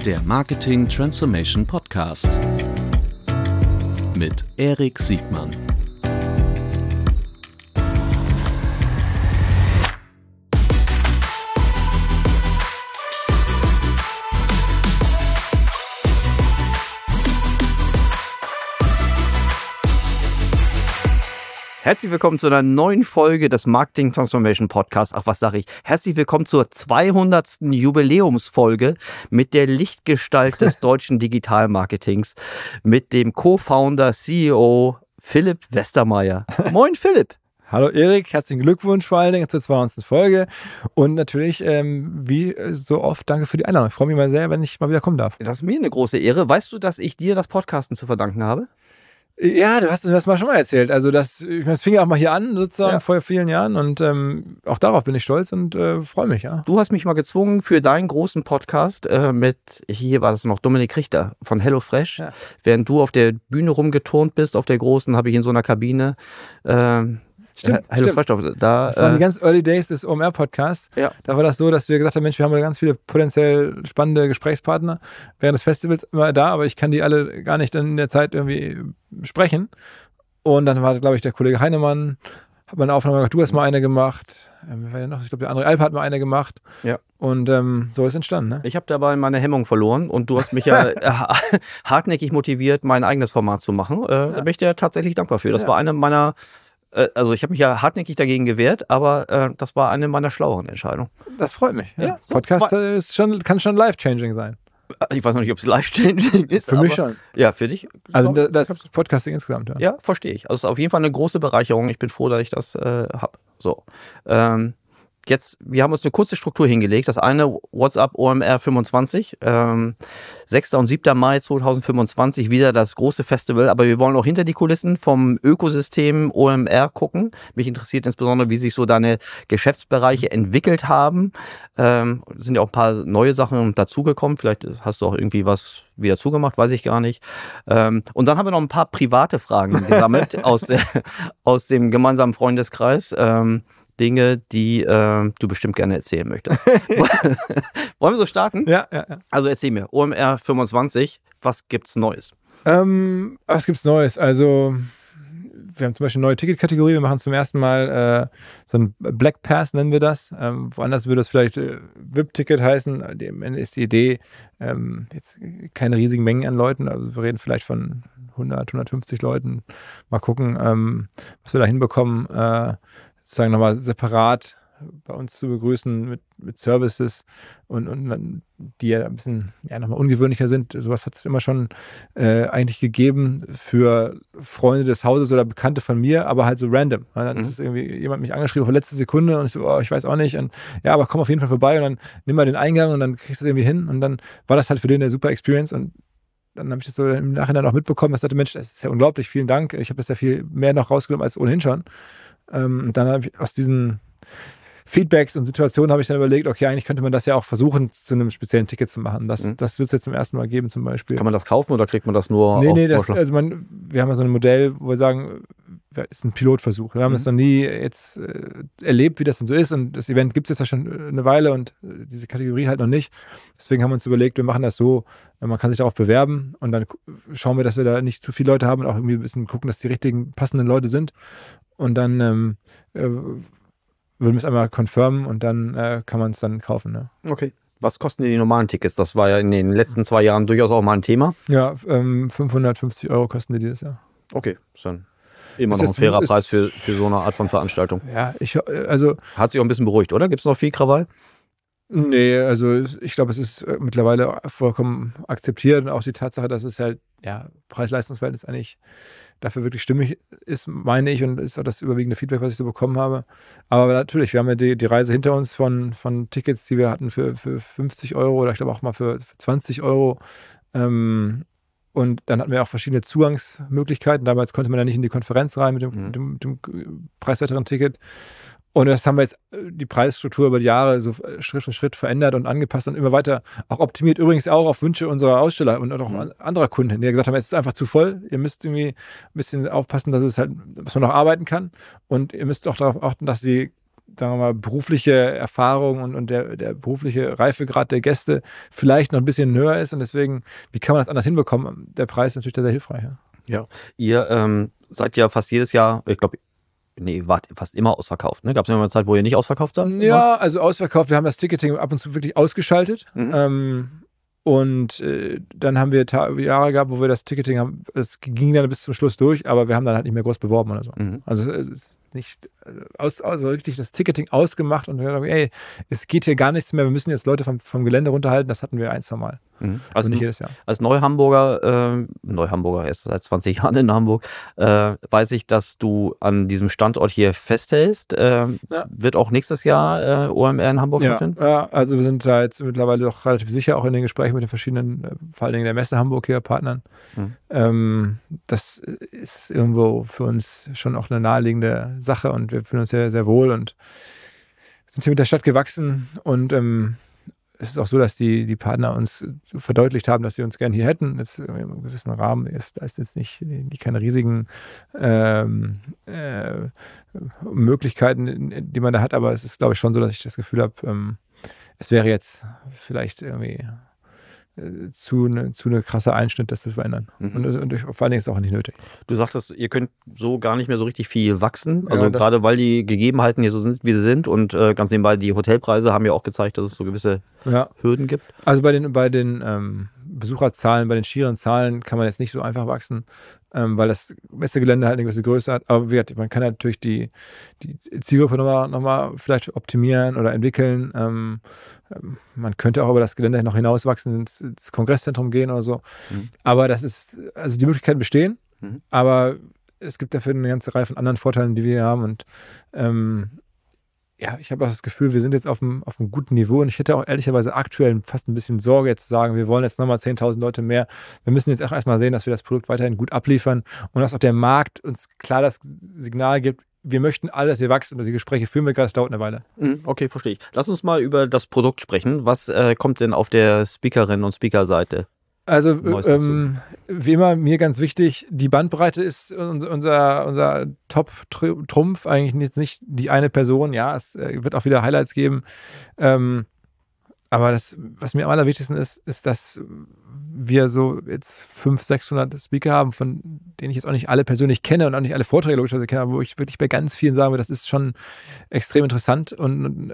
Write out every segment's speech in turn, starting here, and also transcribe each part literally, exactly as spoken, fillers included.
Der Marketing Transformation Podcast mit Erik Siegmann. Herzlich willkommen zu einer neuen Folge des Marketing Transformation Podcasts. Ach, was sage ich? Herzlich willkommen zur zweihundertsten Jubiläumsfolge mit der Lichtgestalt des deutschen Digitalmarketings, mit dem Co-Founder, C E O Philipp Westermeier. Moin Philipp! Hallo Erik, herzlichen Glückwunsch vor allen Dingen zur zweihundertsten Folge und natürlich, ähm, wie so oft, danke für die Einladung. Ich freue mich mal sehr, wenn ich mal wieder kommen darf. Das ist mir eine große Ehre. Weißt du, dass ich dir das Podcasten zu verdanken habe? Ja, du hast es mir das mal schon mal erzählt. Also das, ich, das fing ja auch mal hier an, sozusagen ja. vor vielen Jahren und ähm, auch darauf bin ich stolz und äh, freue mich, ja. Du hast mich mal gezwungen für deinen großen Podcast äh, mit, hier war das noch Dominik Richter von HelloFresh. Ja. Während du auf der Bühne rumgeturnt bist, auf der großen, habe ich in so einer Kabine äh, Stimmt, HelloFresh. stimmt. Da, das waren äh, die ganz Early Days des O M R-Podcasts. Ja. Da war das so, dass wir gesagt haben, Mensch, wir haben ja ganz viele potenziell spannende Gesprächspartner während des Festivals immer da, aber ich kann die alle gar nicht in der Zeit irgendwie sprechen. Und dann war, glaube ich, der Kollege Heinemann, hat mal eine Aufnahme gemacht, du hast mal eine gemacht. Ähm, wer noch? Ich glaube, der andere Alp hat mal eine gemacht. Ja. Und ähm, so ist entstanden. Ne? Ich habe dabei meine Hemmung verloren und du hast mich ja hartnäckig motiviert, mein eigenes Format zu machen. Äh, ja. Da bin ich dir tatsächlich dankbar für. Das ja. war eine meiner, äh, also ich habe mich ja hartnäckig dagegen gewehrt, aber äh, das war eine meiner schlaueren Entscheidungen. Das freut mich. Ja. Ja, so, Podcast ist schon, kann schon life-changing sein. Ich weiß noch nicht, ob es life-changing ist. Für mich schon. Ja, für dich? Also das, das Podcasting insgesamt, ja. Ja, verstehe ich. Also es ist auf jeden Fall eine große Bereicherung. Ich bin froh, dass ich das äh, habe. So. Ähm, jetzt, wir haben uns eine kurze Struktur hingelegt. Das eine, WhatsApp O M R fünfundzwanzig. Ähm, sechster und siebter Mai zweitausendfünfundzwanzig, wieder das große Festival. Aber wir wollen auch hinter die Kulissen vom Ökosystem O M R gucken. Mich interessiert insbesondere, wie sich so deine Geschäftsbereiche entwickelt haben. Ähm, sind ja auch ein paar neue Sachen dazugekommen. Vielleicht hast du auch irgendwie was wieder zugemacht, weiß ich gar nicht. Ähm, und dann haben wir noch ein paar private Fragen gesammelt aus, der, aus dem gemeinsamen Freundeskreis. Ähm, Dinge, die äh, du bestimmt gerne erzählen möchtest. Wollen wir so starten? Ja, ja, ja. Also erzähl mir, O M R fünfundzwanzig, was gibt's Neues? Ähm, was gibt's Neues? Also wir haben zum Beispiel eine neue Ticketkategorie. Wir machen zum ersten Mal äh, so ein Black Pass, nennen wir das. Ähm, woanders würde es vielleicht äh, V I P-Ticket heißen. Am Ende ist die Idee, ähm, jetzt keine riesigen Mengen an Leuten. Also wir reden vielleicht von hundert, hundertfünfzig Leuten. Mal gucken, ähm, was wir da hinbekommen. Äh, sozusagen nochmal separat bei uns zu begrüßen mit, mit Services und, und die ja ein bisschen ja, nochmal ungewöhnlicher sind. Sowas hat es immer schon äh, eigentlich gegeben für Freunde des Hauses oder Bekannte von mir, aber halt so random. Das mhm. ist irgendwie jemand mich angeschrieben auf letzte Sekunde und ich so, oh, ich weiß auch nicht. Und, ja, aber komm auf jeden Fall vorbei und dann nimm mal den Eingang und dann kriegst du es irgendwie hin. Und dann war das halt für den eine super Experience und dann habe ich das so im Nachhinein auch mitbekommen, dass ich dachte, Mensch, das ist ja unglaublich, vielen Dank. Ich habe das ja viel mehr noch rausgenommen als ohnehin schon. Und dann habe ich aus diesen Feedbacks und Situationen habe ich dann überlegt, okay, eigentlich könnte man das ja auch versuchen, zu einem speziellen Ticket zu machen. Das, mhm. das wird es jetzt zum ersten Mal geben zum Beispiel. Kann man das kaufen oder kriegt man das nur nee, auf Nee, das, also man, wir haben ja so ein Modell, wo wir sagen, das ist ein Pilotversuch. Wir haben mhm. das noch nie jetzt äh, erlebt, wie das denn so ist und das Event gibt es jetzt ja schon eine Weile und äh, diese Kategorie halt noch nicht. Deswegen haben wir uns überlegt, wir machen das so, äh, man kann sich darauf bewerben und dann schauen wir, dass wir da nicht zu viele Leute haben und auch irgendwie ein bisschen gucken, dass die richtigen, passenden Leute sind. Und dann ähm, äh, würden wir es einmal confirmen und dann äh, kann man es dann kaufen. Ne? Okay. Was kosten die normalen Tickets? Das war ja in den letzten zwei Jahren durchaus auch mal ein Thema. Ja, ähm, fünfhundertfünfzig Euro kosten die dieses Jahr. Okay, ist dann immer ist noch ein fairer ist, Preis für, für so eine Art von Veranstaltung. Ja, ich, also... Hat sich auch ein bisschen beruhigt, oder? Gibt es noch viel Krawall? Nee, also ich glaube, es ist mittlerweile vollkommen akzeptiert und auch die Tatsache, dass es halt, ja, Preis-Leistungs-Verhältnis eigentlich dafür wirklich stimmig ist, meine ich, und ist auch das überwiegende Feedback, was ich so bekommen habe. Aber natürlich, wir haben ja die, die Reise hinter uns von, von Tickets, die wir hatten für, für fünfzig Euro oder ich glaube auch mal für, für zwanzig Euro. Ähm, und dann hatten wir auch verschiedene Zugangsmöglichkeiten. Damals konnte man ja nicht in die Konferenz rein mit dem, mhm. dem, dem preiswerteren Ticket. Und das haben wir jetzt die Preisstruktur über die Jahre so Schritt für Schritt verändert und angepasst und immer weiter auch optimiert. Übrigens auch auf Wünsche unserer Aussteller und auch mhm. anderer Kunden, die gesagt haben, es ist einfach zu voll. Ihr müsst irgendwie ein bisschen aufpassen, dass es halt, dass man noch arbeiten kann. Und ihr müsst auch darauf achten, dass die sagen wir mal, berufliche Erfahrung und, und der, der berufliche Reifegrad der Gäste vielleicht noch ein bisschen höher ist und deswegen, wie kann man das anders hinbekommen? Der Preis ist natürlich sehr hilfreich. Ja, ja. Ihr ähm, seid ja fast jedes Jahr, ich glaube, nee, wart fast immer ausverkauft. Ne? Gab es immer eine Zeit, wo ihr nicht ausverkauft seid? Ja, also ausverkauft. Wir haben das Ticketing ab und zu wirklich ausgeschaltet. Mhm. Ähm, und äh, dann haben wir Ta- Jahre gehabt, wo wir das Ticketing haben, es ging dann bis zum Schluss durch, aber wir haben dann halt nicht mehr groß beworben oder so. Mhm. Also es ist nicht aus, also wirklich das Ticketing ausgemacht und wir haben gesagt, ey, es geht hier gar nichts mehr, wir müssen jetzt Leute vom, vom Gelände runterhalten, das hatten wir ein, zwei Mal. Mhm. Als, nicht jedes Jahr. Als Neuhamburger, äh, Neuhamburger erst seit zwanzig Jahren in Hamburg, äh, weiß ich, dass du an diesem Standort hier festhältst. Äh, ja. Wird auch nächstes Jahr äh, O M R in Hamburg ja, stattfinden? Ja, also wir sind da jetzt mittlerweile doch relativ sicher, auch in den Gesprächen mit den verschiedenen, vor allen Dingen der Messe Hamburg hier Partnern. Mhm. Ähm, das ist irgendwo für uns schon auch eine naheliegende Sache und wir fühlen uns sehr, sehr wohl und sind hier mit der Stadt gewachsen und ähm, es ist auch so, dass die, die Partner uns verdeutlicht haben, dass sie uns gerne hier hätten. Jetzt in einem gewissen Rahmen ist, da ist jetzt nicht die, keine riesigen ähm, äh, Möglichkeiten, die man da hat, aber es ist, glaube ich, schon so, dass ich das Gefühl habe, ähm, es wäre jetzt vielleicht irgendwie äh, zu eine zu eine krasse Einschnitt, das zu verändern. Mhm. Und, und vor allen Dingen ist es auch nicht nötig. Du sagtest, ihr könnt so gar nicht mehr so richtig viel wachsen. Also ja, gerade weil die Gegebenheiten hier so sind, wie sie sind und äh, ganz nebenbei die Hotelpreise haben ja auch gezeigt, dass es so gewisse ja. Hürden gibt. Also bei den, bei den ähm, Besucherzahlen, bei den schieren Zahlen kann man jetzt nicht so einfach wachsen, ähm, weil das Messegelände halt eine gewisse Größe hat. Aber wird, man kann natürlich die, die Zielgruppe nochmal noch mal vielleicht optimieren oder entwickeln. Ähm, man könnte auch über das Gelände noch hinaus wachsen, ins, ins Kongresszentrum gehen oder so. Mhm. Aber das ist, also die Möglichkeiten bestehen, mhm. aber es gibt dafür eine ganze Reihe von anderen Vorteilen, die wir hier haben. Und ähm, ja, ich habe auch das Gefühl, wir sind jetzt auf einem, auf einem guten Niveau und ich hätte auch ehrlicherweise aktuell fast ein bisschen Sorge, jetzt zu sagen, wir wollen jetzt nochmal zehntausend Leute mehr. Wir müssen jetzt auch erstmal sehen, dass wir das Produkt weiterhin gut abliefern und dass auch der Markt uns klar das Signal gibt, wir möchten alle, dass ihr wächst und die Gespräche führen wir gerade, es dauert eine Weile. Okay, verstehe ich. Lass uns mal über das Produkt sprechen. Was äh, kommt denn auf der Speakerin- und Speaker-Seite? Also ähm, wie immer, mir ganz wichtig, die Bandbreite ist unser, unser Top-Trumpf, eigentlich nicht, nicht die eine Person. Ja, es wird auch wieder Highlights geben. Ähm, aber das, was mir am allerwichtigsten ist, ist, dass wir so jetzt fünfhundert, sechshundert Speaker haben, von denen ich jetzt auch nicht alle persönlich kenne und auch nicht alle Vorträge logischerweise kenne, aber wo ich wirklich bei ganz vielen sagen würde, das ist schon extrem interessant und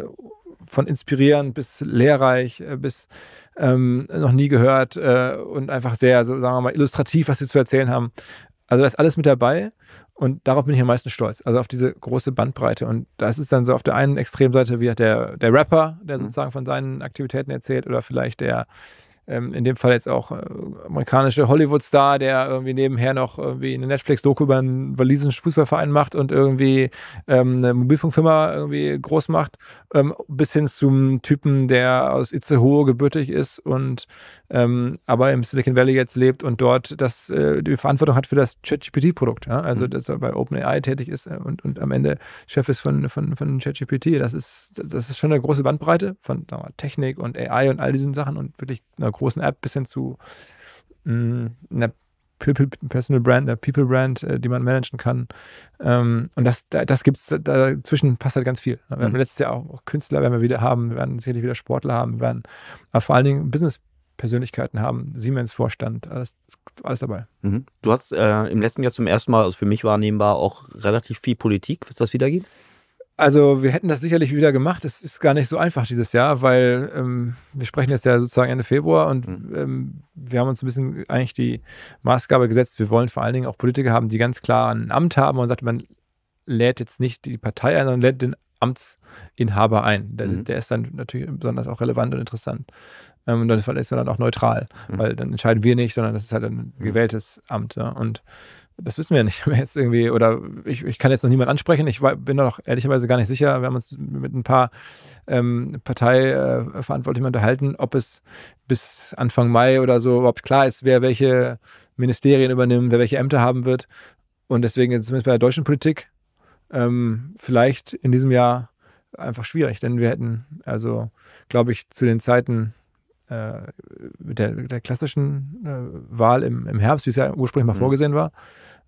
von inspirierend bis lehrreich, bis ähm, noch nie gehört äh, und einfach sehr, so sagen wir mal, illustrativ, was sie zu erzählen haben. Also da ist alles mit dabei und darauf bin ich am meisten stolz. Also auf diese große Bandbreite. Und das ist dann so auf der einen Extremseite wie der, der Rapper, der sozusagen von seinen Aktivitäten erzählt oder vielleicht der ähm, in dem Fall jetzt auch äh, amerikanische Hollywood-Star, der irgendwie nebenher noch irgendwie eine Netflix-Doku über einen walisischen Fußballverein macht und irgendwie ähm, eine Mobilfunkfirma irgendwie groß macht, ähm, bis hin zum Typen, der aus Itzehoe gebürtig ist und ähm, aber im Silicon Valley jetzt lebt und dort das, äh, die Verantwortung hat für das ChatGPT-Produkt. Ja? Also, mhm. dass er bei OpenAI tätig ist und, und am Ende Chef ist von, von, von ChatGPT. Das ist, das ist schon eine große Bandbreite von sagen wir mal, Technik und A I und all diesen Sachen und wirklich einer großen App bis hin zu mh, einer Personal Brand, einer People Brand, äh, die man managen kann. Ähm, und das, da, das gibt's, dazwischen passt halt ganz viel. Wir mhm. haben letztes Jahr auch Künstler, werden wir wieder haben, wir werden sicherlich wieder Sportler haben, wir werden aber vor allen Dingen Business-Persönlichkeiten haben, Siemens-Vorstand, alles, alles dabei. Mhm. Du hast äh, im letzten Jahr zum ersten Mal, also für mich wahrnehmbar, auch relativ viel Politik, was das wieder gibt? Also wir hätten das sicherlich wieder gemacht. Es ist gar nicht so einfach dieses Jahr, weil ähm, wir sprechen jetzt ja sozusagen Ende Februar und mhm. ähm, wir haben uns ein bisschen eigentlich die Maßgabe gesetzt, wir wollen vor allen Dingen auch Politiker haben, die ganz klar ein Amt haben und sagt, man lädt jetzt nicht die Partei ein, sondern lädt den Amtsinhaber ein. Der, mhm. der ist dann natürlich besonders auch relevant und interessant. Ähm, und dann ist man dann auch neutral, mhm. weil dann entscheiden wir nicht, sondern das ist halt ein gewähltes Amt. Ja. Und das wissen wir nicht jetzt irgendwie, oder ich, ich kann jetzt noch niemand ansprechen, ich war, bin noch ehrlicherweise gar nicht sicher, wir haben uns mit ein paar ähm, Parteiverantwortlichen unterhalten, ob es bis Anfang Mai oder so überhaupt klar ist, wer welche Ministerien übernimmt, wer welche Ämter haben wird und deswegen ist zumindest bei der deutschen Politik ähm, vielleicht in diesem Jahr einfach schwierig, denn wir hätten also, glaube ich, zu den Zeiten äh, mit der, der klassischen äh, Wahl im, im Herbst, wie es ja ursprünglich mal mhm. vorgesehen war,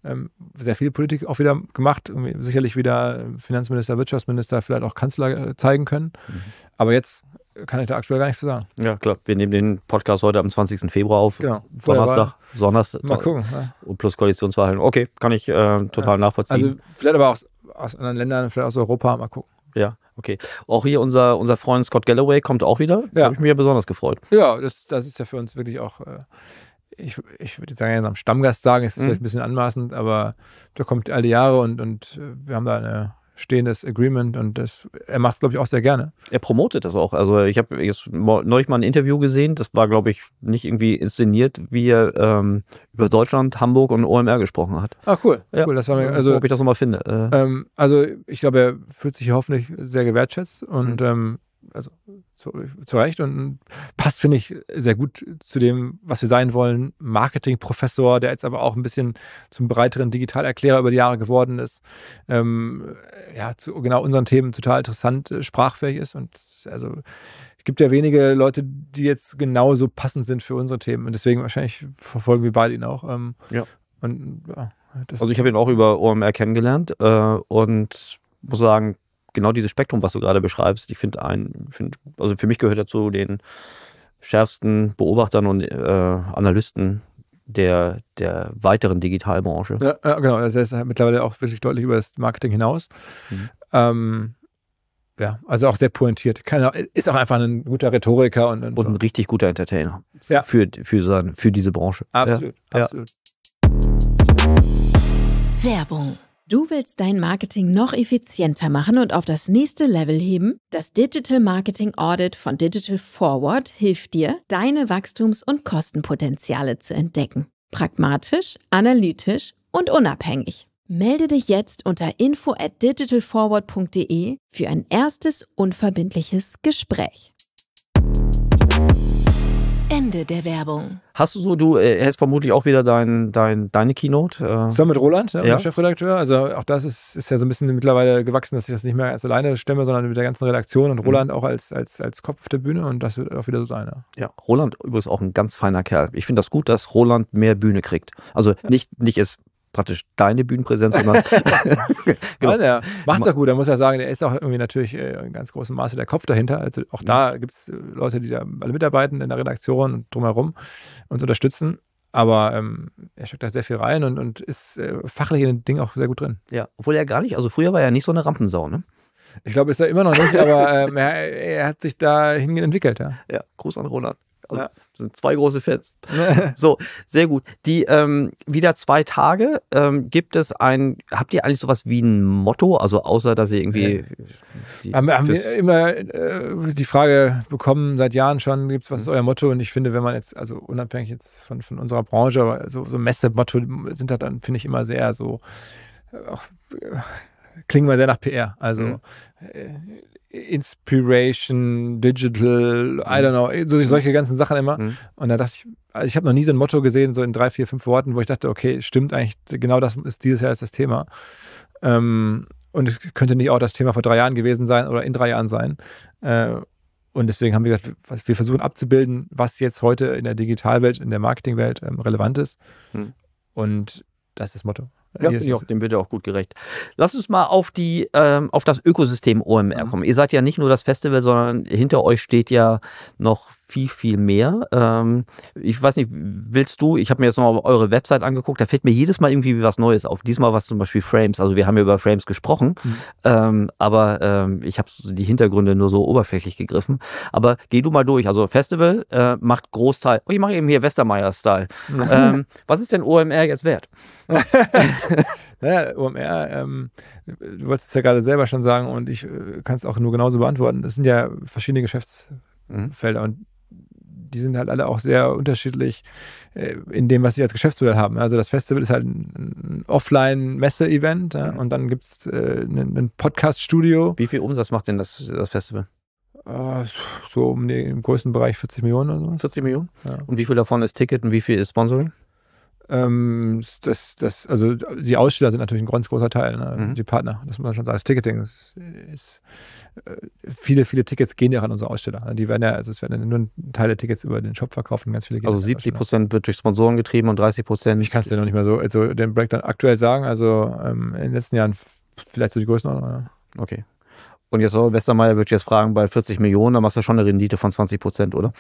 ähm, sehr viel Politik auch wieder gemacht, irgendwie sicherlich wieder Finanzminister, Wirtschaftsminister, vielleicht auch Kanzler äh, zeigen können. Mhm. Aber jetzt kann ich da aktuell gar nichts zu sagen. Ja, klar. Wir nehmen den Podcast heute am zwanzigsten Februar auf. Genau. Donnerstag, Donnerstag. Mal gucken. Ja. Und plus Koalitionswahlen. Okay, kann ich äh, total ja. nachvollziehen. Also vielleicht aber auch aus anderen Ländern, vielleicht aus Europa. Mal gucken. Ja, okay. Auch hier unser, unser Freund Scott Galloway kommt auch wieder. Da ja. habe ich mich ja besonders gefreut. Ja, das, das ist ja für uns wirklich auch, äh, ich, ich würde jetzt sagen, am Stammgast sagen, ist das mhm. vielleicht ein bisschen anmaßend, aber der kommt alle Jahre und, und wir haben da ein stehendes Agreement und das, er macht es, glaube ich, auch sehr gerne. Er promotet das auch. Also ich habe jetzt neulich mal ein Interview gesehen, das war, glaube ich, nicht irgendwie inszeniert, wie er ähm, über Deutschland, Hamburg und O M R gesprochen hat. Ah, cool. Ja. cool das war mir, also, ob ich das nochmal finde. Äh, ähm, also ich glaube, er fühlt sich hoffentlich sehr gewertschätzt und mhm. ähm, also zu, zu Recht und passt, finde ich, sehr gut zu dem, was wir sein wollen. Marketingprofessor, der jetzt aber auch ein bisschen zum breiteren Digitalerklärer über die Jahre geworden ist. Ähm, ja, zu genau unseren Themen total interessant, äh, sprachfähig ist. Und also es gibt ja wenige Leute, die jetzt genauso passend sind für unsere Themen. Und deswegen wahrscheinlich verfolgen wir beide ihn auch. Ähm, ja. Und, ja das also ich habe ihn auch über O M R kennengelernt äh, und muss sagen, genau dieses Spektrum, was du gerade beschreibst, ich finde ein, find, also für mich gehört er zu den schärfsten Beobachtern und äh, Analysten der, der weiteren Digitalbranche. Ja, ja, genau. Also er ist mittlerweile auch wirklich deutlich über das Marketing hinaus. Mhm. Ähm, ja, also auch sehr pointiert. Keine, ist auch einfach ein guter Rhetoriker und, und, und so. ein richtig guter Entertainer ja. für, für, sein, für diese Branche. Absolut, ja. absolut. Werbung. Du willst dein Marketing noch effizienter machen und auf das nächste Level heben? Das Digital Marketing Audit von Digital Forward hilft dir, deine Wachstums- und Kostenpotenziale zu entdecken. Pragmatisch, analytisch und unabhängig. Melde dich jetzt unter info at digitalforward punkt de für ein erstes unverbindliches Gespräch. Ende der Werbung. Hast du so, du äh, hast vermutlich auch wieder dein, dein, deine Keynote. Äh, Zusammen mit Roland, ne, ja. unser Chefredakteur. Also auch das ist, ist ja so ein bisschen mittlerweile gewachsen, dass ich das nicht mehr als alleine stemme, sondern mit der ganzen Redaktion und Roland mhm. auch als, als, als Kopf auf der Bühne und das wird auch wieder so sein. Ja, ja Roland übrigens auch ein ganz feiner Kerl. Ich finde das gut, dass Roland mehr Bühne kriegt. Also ja. nicht, nicht ist praktisch deine Bühnenpräsenz, sondern genau. Ja, macht's auch gut, da muss er sagen, der ist auch irgendwie natürlich in ganz großem Maße der Kopf dahinter. Also auch da gibt es Leute, die da alle mitarbeiten in der Redaktion und drumherum uns unterstützen. Aber ähm, er steckt da sehr viel rein und, und ist äh, fachlich in den Dingen auch sehr gut drin. Ja, obwohl er gar nicht, also früher war er nicht so eine Rampensau, ne? Ich glaube, ist er immer noch nicht, aber ähm, er, er hat sich dahin entwickelt, ja. Ja, Gruß an Roland. Also, ja. sind zwei große Fans. So, sehr gut. Die ähm, wieder zwei Tage. Ähm, gibt es ein, habt ihr eigentlich sowas wie ein Motto? Also außer, dass ihr irgendwie... Ja. Die, haben, haben wir immer äh, die Frage bekommen, seit Jahren schon, gibt's, was ist euer Motto? Und ich finde, wenn man jetzt, also unabhängig jetzt von, von unserer Branche, aber so, so Messe-Motto sind da dann, finde ich, immer sehr so, auch, äh, klingen mal sehr nach P R. Also mhm. äh, Inspiration, Digital, I don't know, so, solche ganzen Sachen immer. Mhm. Und da dachte ich, also ich habe noch nie so ein Motto gesehen, so in drei, vier, fünf Worten, wo ich dachte, okay, stimmt eigentlich, genau das ist dieses Jahr ist das Thema. Ähm, und es könnte nicht auch das Thema vor drei Jahren gewesen sein oder in drei Jahren sein. Äh, und deswegen haben wir gesagt, wir versuchen abzubilden, was jetzt heute in der Digitalwelt, in der Marketingwelt ähm, relevant ist. Mhm. Und das ist das Motto. Ja, bin ich auch, dem wird er auch gut gerecht. Lass uns mal auf die, ähm, auf das Ökosystem O M R kommen. Mhm. Ihr seid ja nicht nur das Festival, sondern hinter euch steht ja noch viel, viel mehr. Ähm, ich weiß nicht, willst du, ich habe mir jetzt noch eure Website angeguckt, da fällt mir jedes Mal irgendwie was Neues auf. Diesmal was zum Beispiel Frames, also wir haben ja über Frames gesprochen, mhm. ähm, aber ähm, ich habe die Hintergründe nur so oberflächlich gegriffen. Aber geh du mal durch, also Festival äh, macht Großteil, oh, ich mache eben hier Westermeier-Style. Mhm. Ähm, was ist denn O M R jetzt wert? Naja, O M R, ähm, du wolltest es ja gerade selber schon sagen und ich äh, kann es auch nur genauso beantworten. Das sind ja verschiedene Geschäftsfelder mhm. und die sind halt alle auch sehr unterschiedlich äh, in dem, was sie als Geschäftsmodell haben. Also das Festival ist halt ein, ein Offline-Messe-Event ja, mhm. und dann gibt es äh, ein, ein Podcast-Studio. Wie viel Umsatz macht denn das, das Festival? Uh, so um den, im größten Bereich vierzig Millionen oder so. vierzig Millionen? Ja. Und wie viel davon ist Ticket und wie viel ist Sponsoring? Ähm, das, das, also die Aussteller sind natürlich ein ganz großer Teil, ne? Mhm. Die Partner, das muss man schon sagen. Das Ticketing ist, ist äh, viele, viele Tickets gehen ja an unsere Aussteller. Die werden ja, also es werden ja nur ein Teil der Tickets über den Shop verkauft und ganz viele gehen Also an die siebzig Aussteller. Prozent wird durch Sponsoren getrieben und dreißig Prozent. Ich kann es dir noch nicht mehr so, also den Breakdown aktuell sagen, also ähm, in den letzten Jahren f- vielleicht so die Größenordnung. Oder? Okay. Und jetzt, oh, Westermeier würde ich jetzt fragen, bei vierzig Millionen, dann machst du schon eine Rendite von zwanzig Prozent, oder?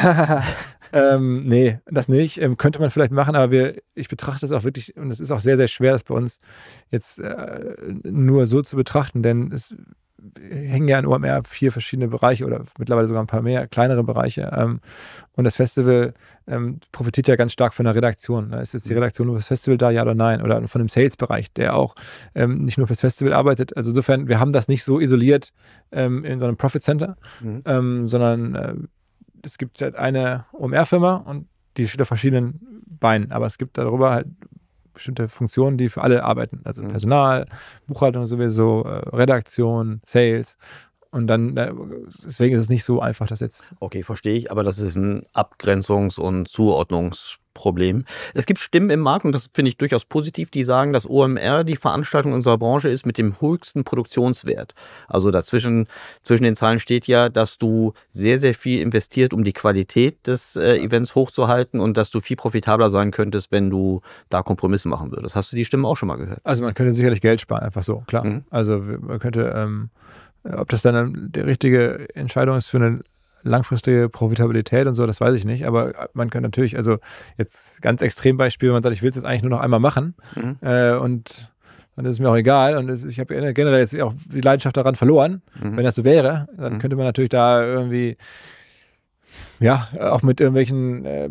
ähm, nee, das nicht. Ähm, könnte man vielleicht machen, aber wir, ich betrachte das auch wirklich, und es ist auch sehr, sehr schwer, das bei uns jetzt äh, nur so zu betrachten, denn es hängen ja in O M R vier verschiedene Bereiche oder mittlerweile sogar ein paar mehr, kleinere Bereiche. Ähm, und das Festival ähm, profitiert ja ganz stark von der Redaktion. Ne? Ist jetzt die Redaktion nur fürs Festival da, ja oder nein? Oder von dem Sales-Bereich, der auch ähm, nicht nur fürs Festival arbeitet. Also insofern, wir haben das nicht so isoliert ähm, in so einem Profit Center, Mhm. ähm, sondern äh, es gibt halt eine O M R-Firma und die steht auf verschiedenen Beinen. Aber es gibt darüber halt bestimmte Funktionen, die für alle arbeiten. Also Mhm. Personal, Buchhaltung sowieso, äh, Redaktion, Sales. Und dann, äh, deswegen ist es nicht so einfach, das jetzt. Okay, verstehe ich, aber das ist ein Abgrenzungs- und Zuordnungsproblem. Es gibt Stimmen im Markt, und das finde ich durchaus positiv, die sagen, dass O M R die Veranstaltung unserer Branche ist mit dem höchsten Produktionswert. Also dazwischen zwischen den Zahlen steht ja, dass du sehr, sehr viel investiert, um die Qualität des äh, Events hochzuhalten und dass du viel profitabler sein könntest, wenn du da Kompromisse machen würdest. Hast du die Stimmen auch schon mal gehört? Also man könnte sicherlich Geld sparen, einfach so, klar. Mhm. Also man könnte, ähm, ob das dann die richtige Entscheidung ist für eine langfristige Profitabilität und so, das weiß ich nicht. Aber man kann natürlich, also jetzt ganz Extrembeispiel, wenn man sagt, ich will es jetzt eigentlich nur noch einmal machen Mhm. äh, und dann ist es mir auch egal. Und es, ich habe generell jetzt auch die Leidenschaft daran verloren. Mhm. Wenn das so wäre, dann Mhm. könnte man natürlich da irgendwie, ja, auch mit irgendwelchen äh,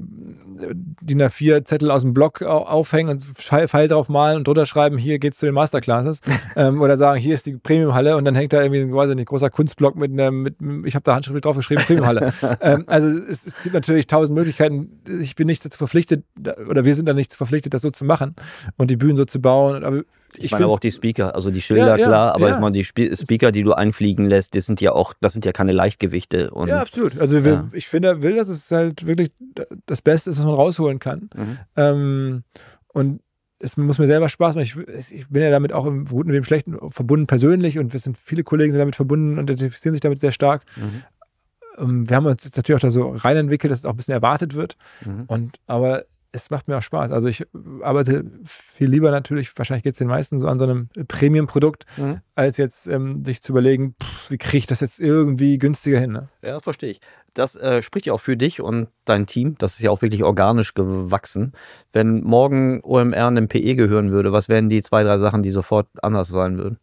D I N A vier Zettel aus dem Blog au- aufhängen und Pfeil Pfeil drauf malen und drunter schreiben, hier geht's zu den Masterclasses. ähm, oder sagen, hier ist die Premiumhalle und dann hängt da irgendwie ein, weiß ich nicht, großer Kunstblock mit einem, mit, ich habe da handschriftlich drauf geschrieben, Premiumhalle. ähm, also es, es gibt natürlich tausend Möglichkeiten. Ich bin nicht dazu verpflichtet, da- oder wir sind da nicht verpflichtet, das so zu machen und die Bühnen so zu bauen. Aber Ich, ich meine aber find's- auch die Speaker, also die Schilder, Ja, ja, klar, aber ja. ich meine, die Spe Speaker, die du einfliegen lässt, das sind ja auch, das sind ja keine Leichtgewichte. Und Ja, absolut. Also wir, Ja. ich finde, will, dass es halt wirklich das Beste ist, was man rausholen kann. Mhm. Ähm, und es muss mir selber Spaß machen. Ich, ich bin ja damit auch im Guten und im Schlechten verbunden persönlich und wir sind viele Kollegen sind damit verbunden und identifizieren sich damit sehr stark. Mhm. Ähm, wir haben uns jetzt natürlich auch da so reinentwickelt, dass es auch ein bisschen erwartet wird. Mhm. Und aber es macht mir auch Spaß. Also ich arbeite viel lieber natürlich, wahrscheinlich geht es den meisten so an so einem Premium-Produkt, Mhm. als jetzt ähm, sich zu überlegen, pff, wie kriege ich das jetzt irgendwie günstiger hin. Ne? Ja, verstehe ich. Das äh, spricht ja auch für dich und dein Team. Das ist ja auch wirklich organisch gewachsen. Wenn morgen O M R einem P E gehören würde, was wären die zwei, drei Sachen, die sofort anders sein würden?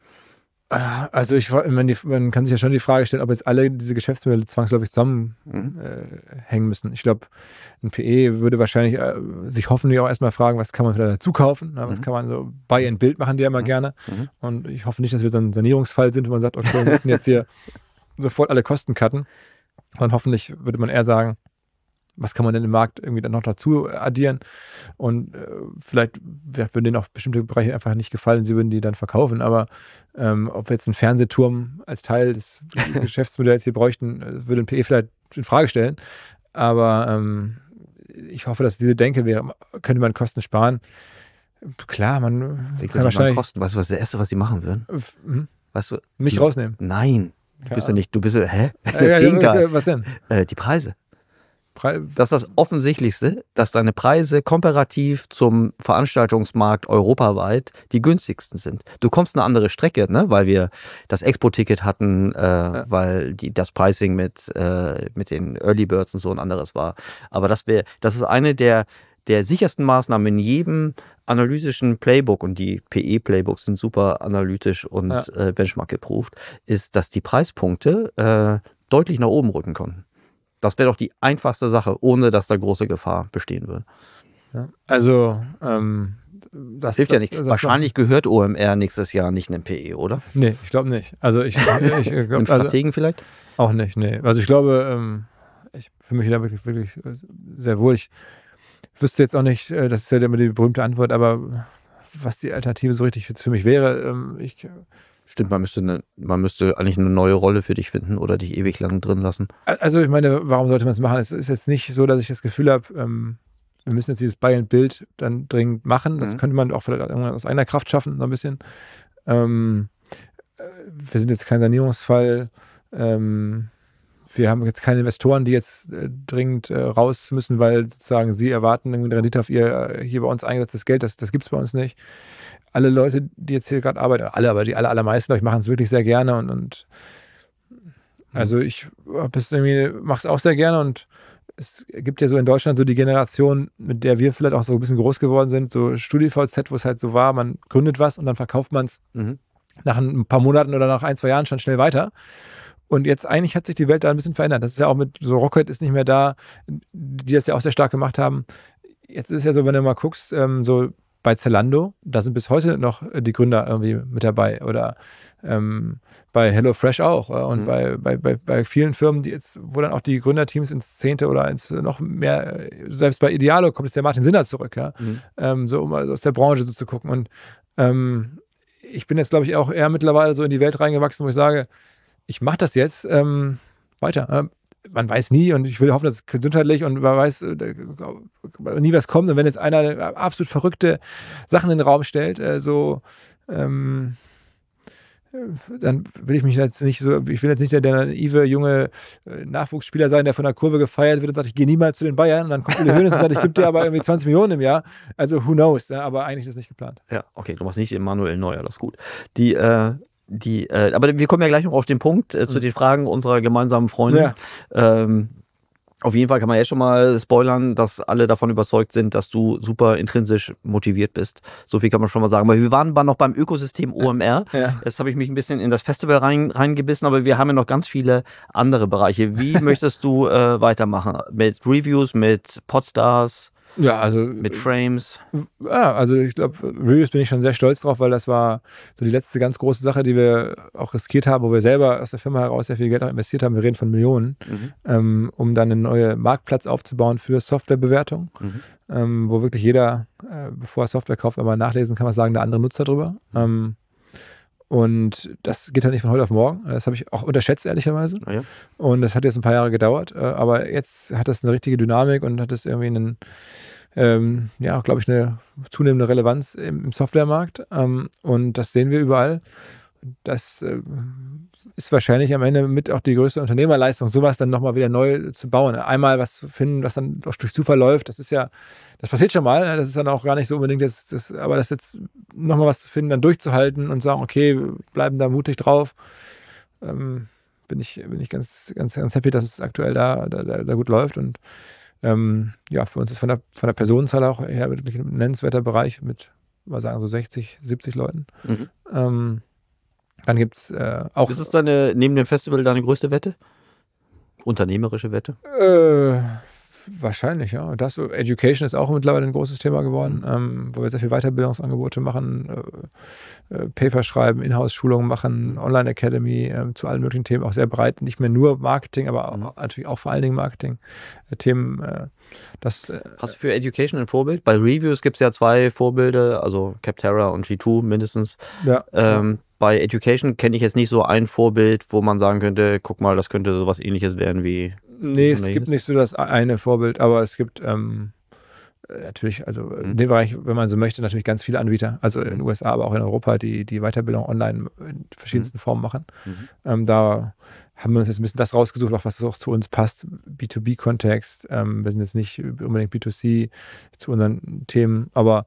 Also ich, man, die, man kann sich ja schon die Frage stellen, ob jetzt alle diese Geschäftsmodelle zwangsläufig zusammenhängen Mhm. äh, hängen müssen. Ich glaube, ein P E würde wahrscheinlich äh, sich hoffentlich auch erstmal fragen, was kann man vielleicht dazu kaufen? Na, was Mhm. kann man so Buy and Build machen die ja immer Mhm. gerne. Mhm. Und ich hoffe nicht, dass wir so ein Sanierungsfall sind, wo man sagt, okay, wir müssen jetzt hier sofort alle Kosten cutten. Und hoffentlich würde man eher sagen, was kann man denn im Markt irgendwie dann noch dazu addieren? Und äh, vielleicht ja, würden denen auch bestimmte Bereiche einfach nicht gefallen, sie würden die dann verkaufen. Aber ähm, ob wir jetzt einen Fernsehturm als Teil des Geschäftsmodells hier bräuchten, äh, würde ein P E vielleicht in Frage stellen. Aber ähm, ich hoffe, dass diese Denke wäre, könnte man Kosten sparen. Klar, man Denk kann doch nicht mal wahrscheinlich Kosten. Weißt du, was das Erste, was sie machen würden? f- hm, Weißt du? mich die, rausnehmen. Nein. Du Keine bist ja nicht, du bist ja, hä? Das Ja, ja, Gegenteil. ja, was denn? Äh, die Preise. Pre Das ist das Offensichtlichste, dass deine Preise komparativ zum Veranstaltungsmarkt europaweit die günstigsten sind. Du kommst eine andere Strecke, ne? Weil wir das Expo-Ticket hatten, äh, Ja. weil die, das Pricing mit, äh, mit den Early Birds und so ein anderes war. Aber das, wär, das ist eine der, der sichersten Maßnahmen in jedem analytischen Playbook, und die P E-Playbooks sind super analytisch und Ja. äh, Benchmark geprüft, ist, dass die Preispunkte äh, deutlich nach oben rücken können. Das wäre doch die einfachste Sache, ohne dass da große Gefahr bestehen würde. Ja. Also, ähm, das Das hilft ja nicht. das- Wahrscheinlich gehört O M R nächstes Jahr nicht einem P E, oder? Nee, ich glaube nicht. Also ich, ich Einem glaube also Strategen vielleicht? auch nicht, nee. Also ich glaube, ähm, ich fühle mich da wirklich, wirklich sehr wohl. Ich wüsste jetzt auch nicht, äh, das ist ja immer die berühmte Antwort, aber was die Alternative so richtig jetzt für mich wäre, ähm, ich, Stimmt, man müsste, eine, man müsste eigentlich eine neue Rolle für dich finden oder dich ewig lang drin lassen. also ich meine, warum sollte man es machen? Es ist jetzt nicht so, dass ich das Gefühl habe, ähm, wir müssen jetzt dieses Buy and Build dann dringend machen. Das Mhm. könnte man auch vielleicht irgendwann aus eigener Kraft schaffen, so ein bisschen. Ähm, wir sind jetzt kein Sanierungsfall. Ähm, wir haben jetzt keine Investoren, die jetzt äh, dringend äh, raus müssen, weil sozusagen sie erwarten irgendwie eine Rendite auf ihr äh, hier bei uns eingesetztes Geld. Das, das gibt es bei uns nicht. Alle Leute, die jetzt hier gerade arbeiten, alle, aber die aller, allermeisten, glaube ich, machen es wirklich sehr gerne und, und also ich mache es auch sehr gerne und es gibt ja so in Deutschland so die Generation, mit der wir vielleicht auch so ein bisschen groß geworden sind, so StudiVZ, wo es halt so war, man gründet was und dann verkauft man es Mhm. nach ein paar Monaten oder nach ein, zwei Jahren schon schnell weiter. Und jetzt eigentlich hat sich die Welt da ein bisschen verändert. Das ist ja auch mit, so Rocket ist nicht mehr da, die das ja auch sehr stark gemacht haben. Jetzt ist ja so, wenn du mal guckst, ähm, so bei Zalando, da sind bis heute noch die Gründer irgendwie mit dabei oder ähm, bei HelloFresh auch äh, und Mhm. bei, bei, bei, bei vielen Firmen, die jetzt, wo dann auch die Gründerteams ins Zehnte oder ins noch mehr, selbst bei Idealo kommt jetzt der Martin Sinner zurück, ja, Mhm. ähm, so um aus der Branche so zu gucken und ähm, ich bin jetzt, glaube ich, auch eher mittlerweile so in die Welt reingewachsen, wo ich sage, ich mache das jetzt ähm, weiter. Äh, man weiß nie und ich will hoffen, dass es gesundheitlich und man weiß äh, nie, was kommt. Und wenn jetzt einer absolut verrückte Sachen in den Raum stellt, äh, so ähm, dann will ich mich jetzt nicht so, ich will jetzt nicht der, der naive junge äh, Nachwuchsspieler sein, der von der Kurve gefeiert wird und sagt, ich gehe niemals zu den Bayern und dann kommt Uli Hoeneß und sagt, ich gebe dir aber irgendwie zwanzig Millionen im Jahr. Also who knows, ja, aber eigentlich ist das nicht geplant. Ja, okay, du machst nicht den Manuel Neuer, das ist gut. Die, äh, die, äh, aber wir kommen ja gleich noch auf den Punkt äh, zu den Fragen unserer gemeinsamen Freunde. Ja. Ähm, auf jeden Fall kann man jetzt schon mal spoilern, dass alle davon überzeugt sind, dass du super intrinsisch motiviert bist. So viel kann man schon mal sagen. Aber wir waren noch beim Ökosystem O M R. Ja. Jetzt habe ich mich ein bisschen in das Festival rein, reingebissen, aber wir haben ja noch ganz viele andere Bereiche. Wie möchtest du äh, weitermachen? Mit Reviews, mit Podstars, Ja, also mit Frames? Ja, also ich glaube, Reviews bin ich schon sehr stolz drauf, weil das war so die letzte ganz große Sache, die wir auch riskiert haben, wo wir selber aus der Firma heraus sehr viel Geld auch investiert haben. Wir reden von Millionen, Mhm. ähm, um dann einen neuen Marktplatz aufzubauen für Softwarebewertung, Mhm. ähm, wo wirklich jeder, äh, bevor er Software kauft, wenn man nachlesen kann, was sagen der andere Nutzer drüber. Ähm, und das geht halt nicht von heute auf morgen. Das habe ich auch unterschätzt, ehrlicherweise. Ah, ja. Und das hat jetzt ein paar Jahre gedauert, äh, aber jetzt hat das eine richtige Dynamik und hat es irgendwie einen, ähm, ja, glaube ich, eine zunehmende Relevanz im, im Softwaremarkt. Ähm, und das sehen wir überall. Das äh, ist wahrscheinlich am Ende mit auch die größte Unternehmerleistung, sowas dann nochmal wieder neu zu bauen. Einmal was zu finden, was dann auch durch Zufall läuft, das ist ja, das passiert schon mal, das ist dann auch gar nicht so unbedingt, das, das, aber das jetzt nochmal was zu finden, dann durchzuhalten und sagen, okay, wir bleiben da mutig drauf, ähm, bin ich, bin ich ganz, ganz, ganz happy, dass es aktuell da, da, da gut läuft und ähm, ja, für uns ist von der, von der Personenzahl auch her wirklich ein nennenswerter Bereich mit, mal sagen, so sechzig, siebzig Leuten. Mhm. Ähm, Dann gibt es äh, auch. Ist es deine, neben dem Festival deine größte Wette? Unternehmerische Wette? Äh, wahrscheinlich, ja. Das, Education ist auch mittlerweile ein großes Thema geworden, ähm, wo wir sehr viel Weiterbildungsangebote machen, äh, äh, Paper schreiben, Inhouse-Schulungen machen, Online-Academy äh, zu allen möglichen Themen, auch sehr breit. Nicht mehr nur Marketing, aber auch, natürlich auch vor allen Dingen Marketing-Themen. Äh, das, äh, Hast du für Education ein Vorbild? Bei Reviews gibt es ja zwei Vorbilder, also Capterra und G zwei mindestens. ja. Ähm, bei Education kenne ich jetzt nicht so ein Vorbild, wo man sagen könnte, guck mal, das könnte sowas ähnliches werden wie. Nee, so es eine gibt jenes? nicht so das eine Vorbild, aber es gibt ähm, natürlich, also Mhm. in dem Bereich, wenn man so möchte, natürlich ganz viele Anbieter, also in den U S A, aber auch in Europa, die die Weiterbildung online in verschiedensten Formen machen. Mhm. Ähm, da haben wir uns jetzt ein bisschen das rausgesucht, auch was auch zu uns passt, B zwei B-Kontext. Ähm, wir sind jetzt nicht unbedingt B zwei C zu unseren Themen, aber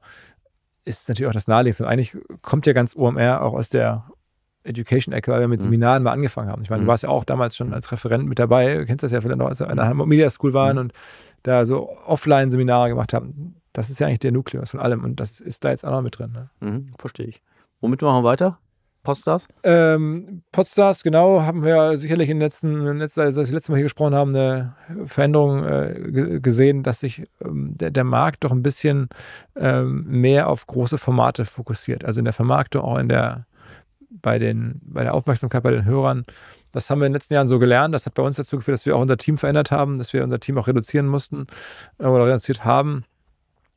ist natürlich auch das Naheliegendste. Und eigentlich kommt ja ganz O M R auch aus der Education-Ecke, weil wir mit Mhm. Seminaren mal angefangen haben. Ich meine, Mhm. du warst ja auch damals schon als Referent mit dabei, du kennst das ja vielleicht noch, als wir an der Hamburg Media School waren Mhm. und da so Offline-Seminare gemacht haben. Das ist ja eigentlich der Nukleus von allem und das ist da jetzt auch noch mit drin. Ne? Mhm, verstehe ich. Womit machen wir weiter? Podstars? Ähm, Podstars, genau, haben wir sicherlich in den letzten, in letzter, als wir das letzte Mal hier gesprochen haben, eine Veränderung äh, g- gesehen, dass sich ähm, der, der Markt doch ein bisschen ähm, mehr auf große Formate fokussiert. Also in der Vermarktung, auch in der, bei, den, bei der Aufmerksamkeit bei den Hörern. Das haben wir in den letzten Jahren so gelernt. Das hat bei uns dazu geführt, dass wir auch unser Team verändert haben, dass wir unser Team auch reduzieren mussten äh, oder reduziert haben.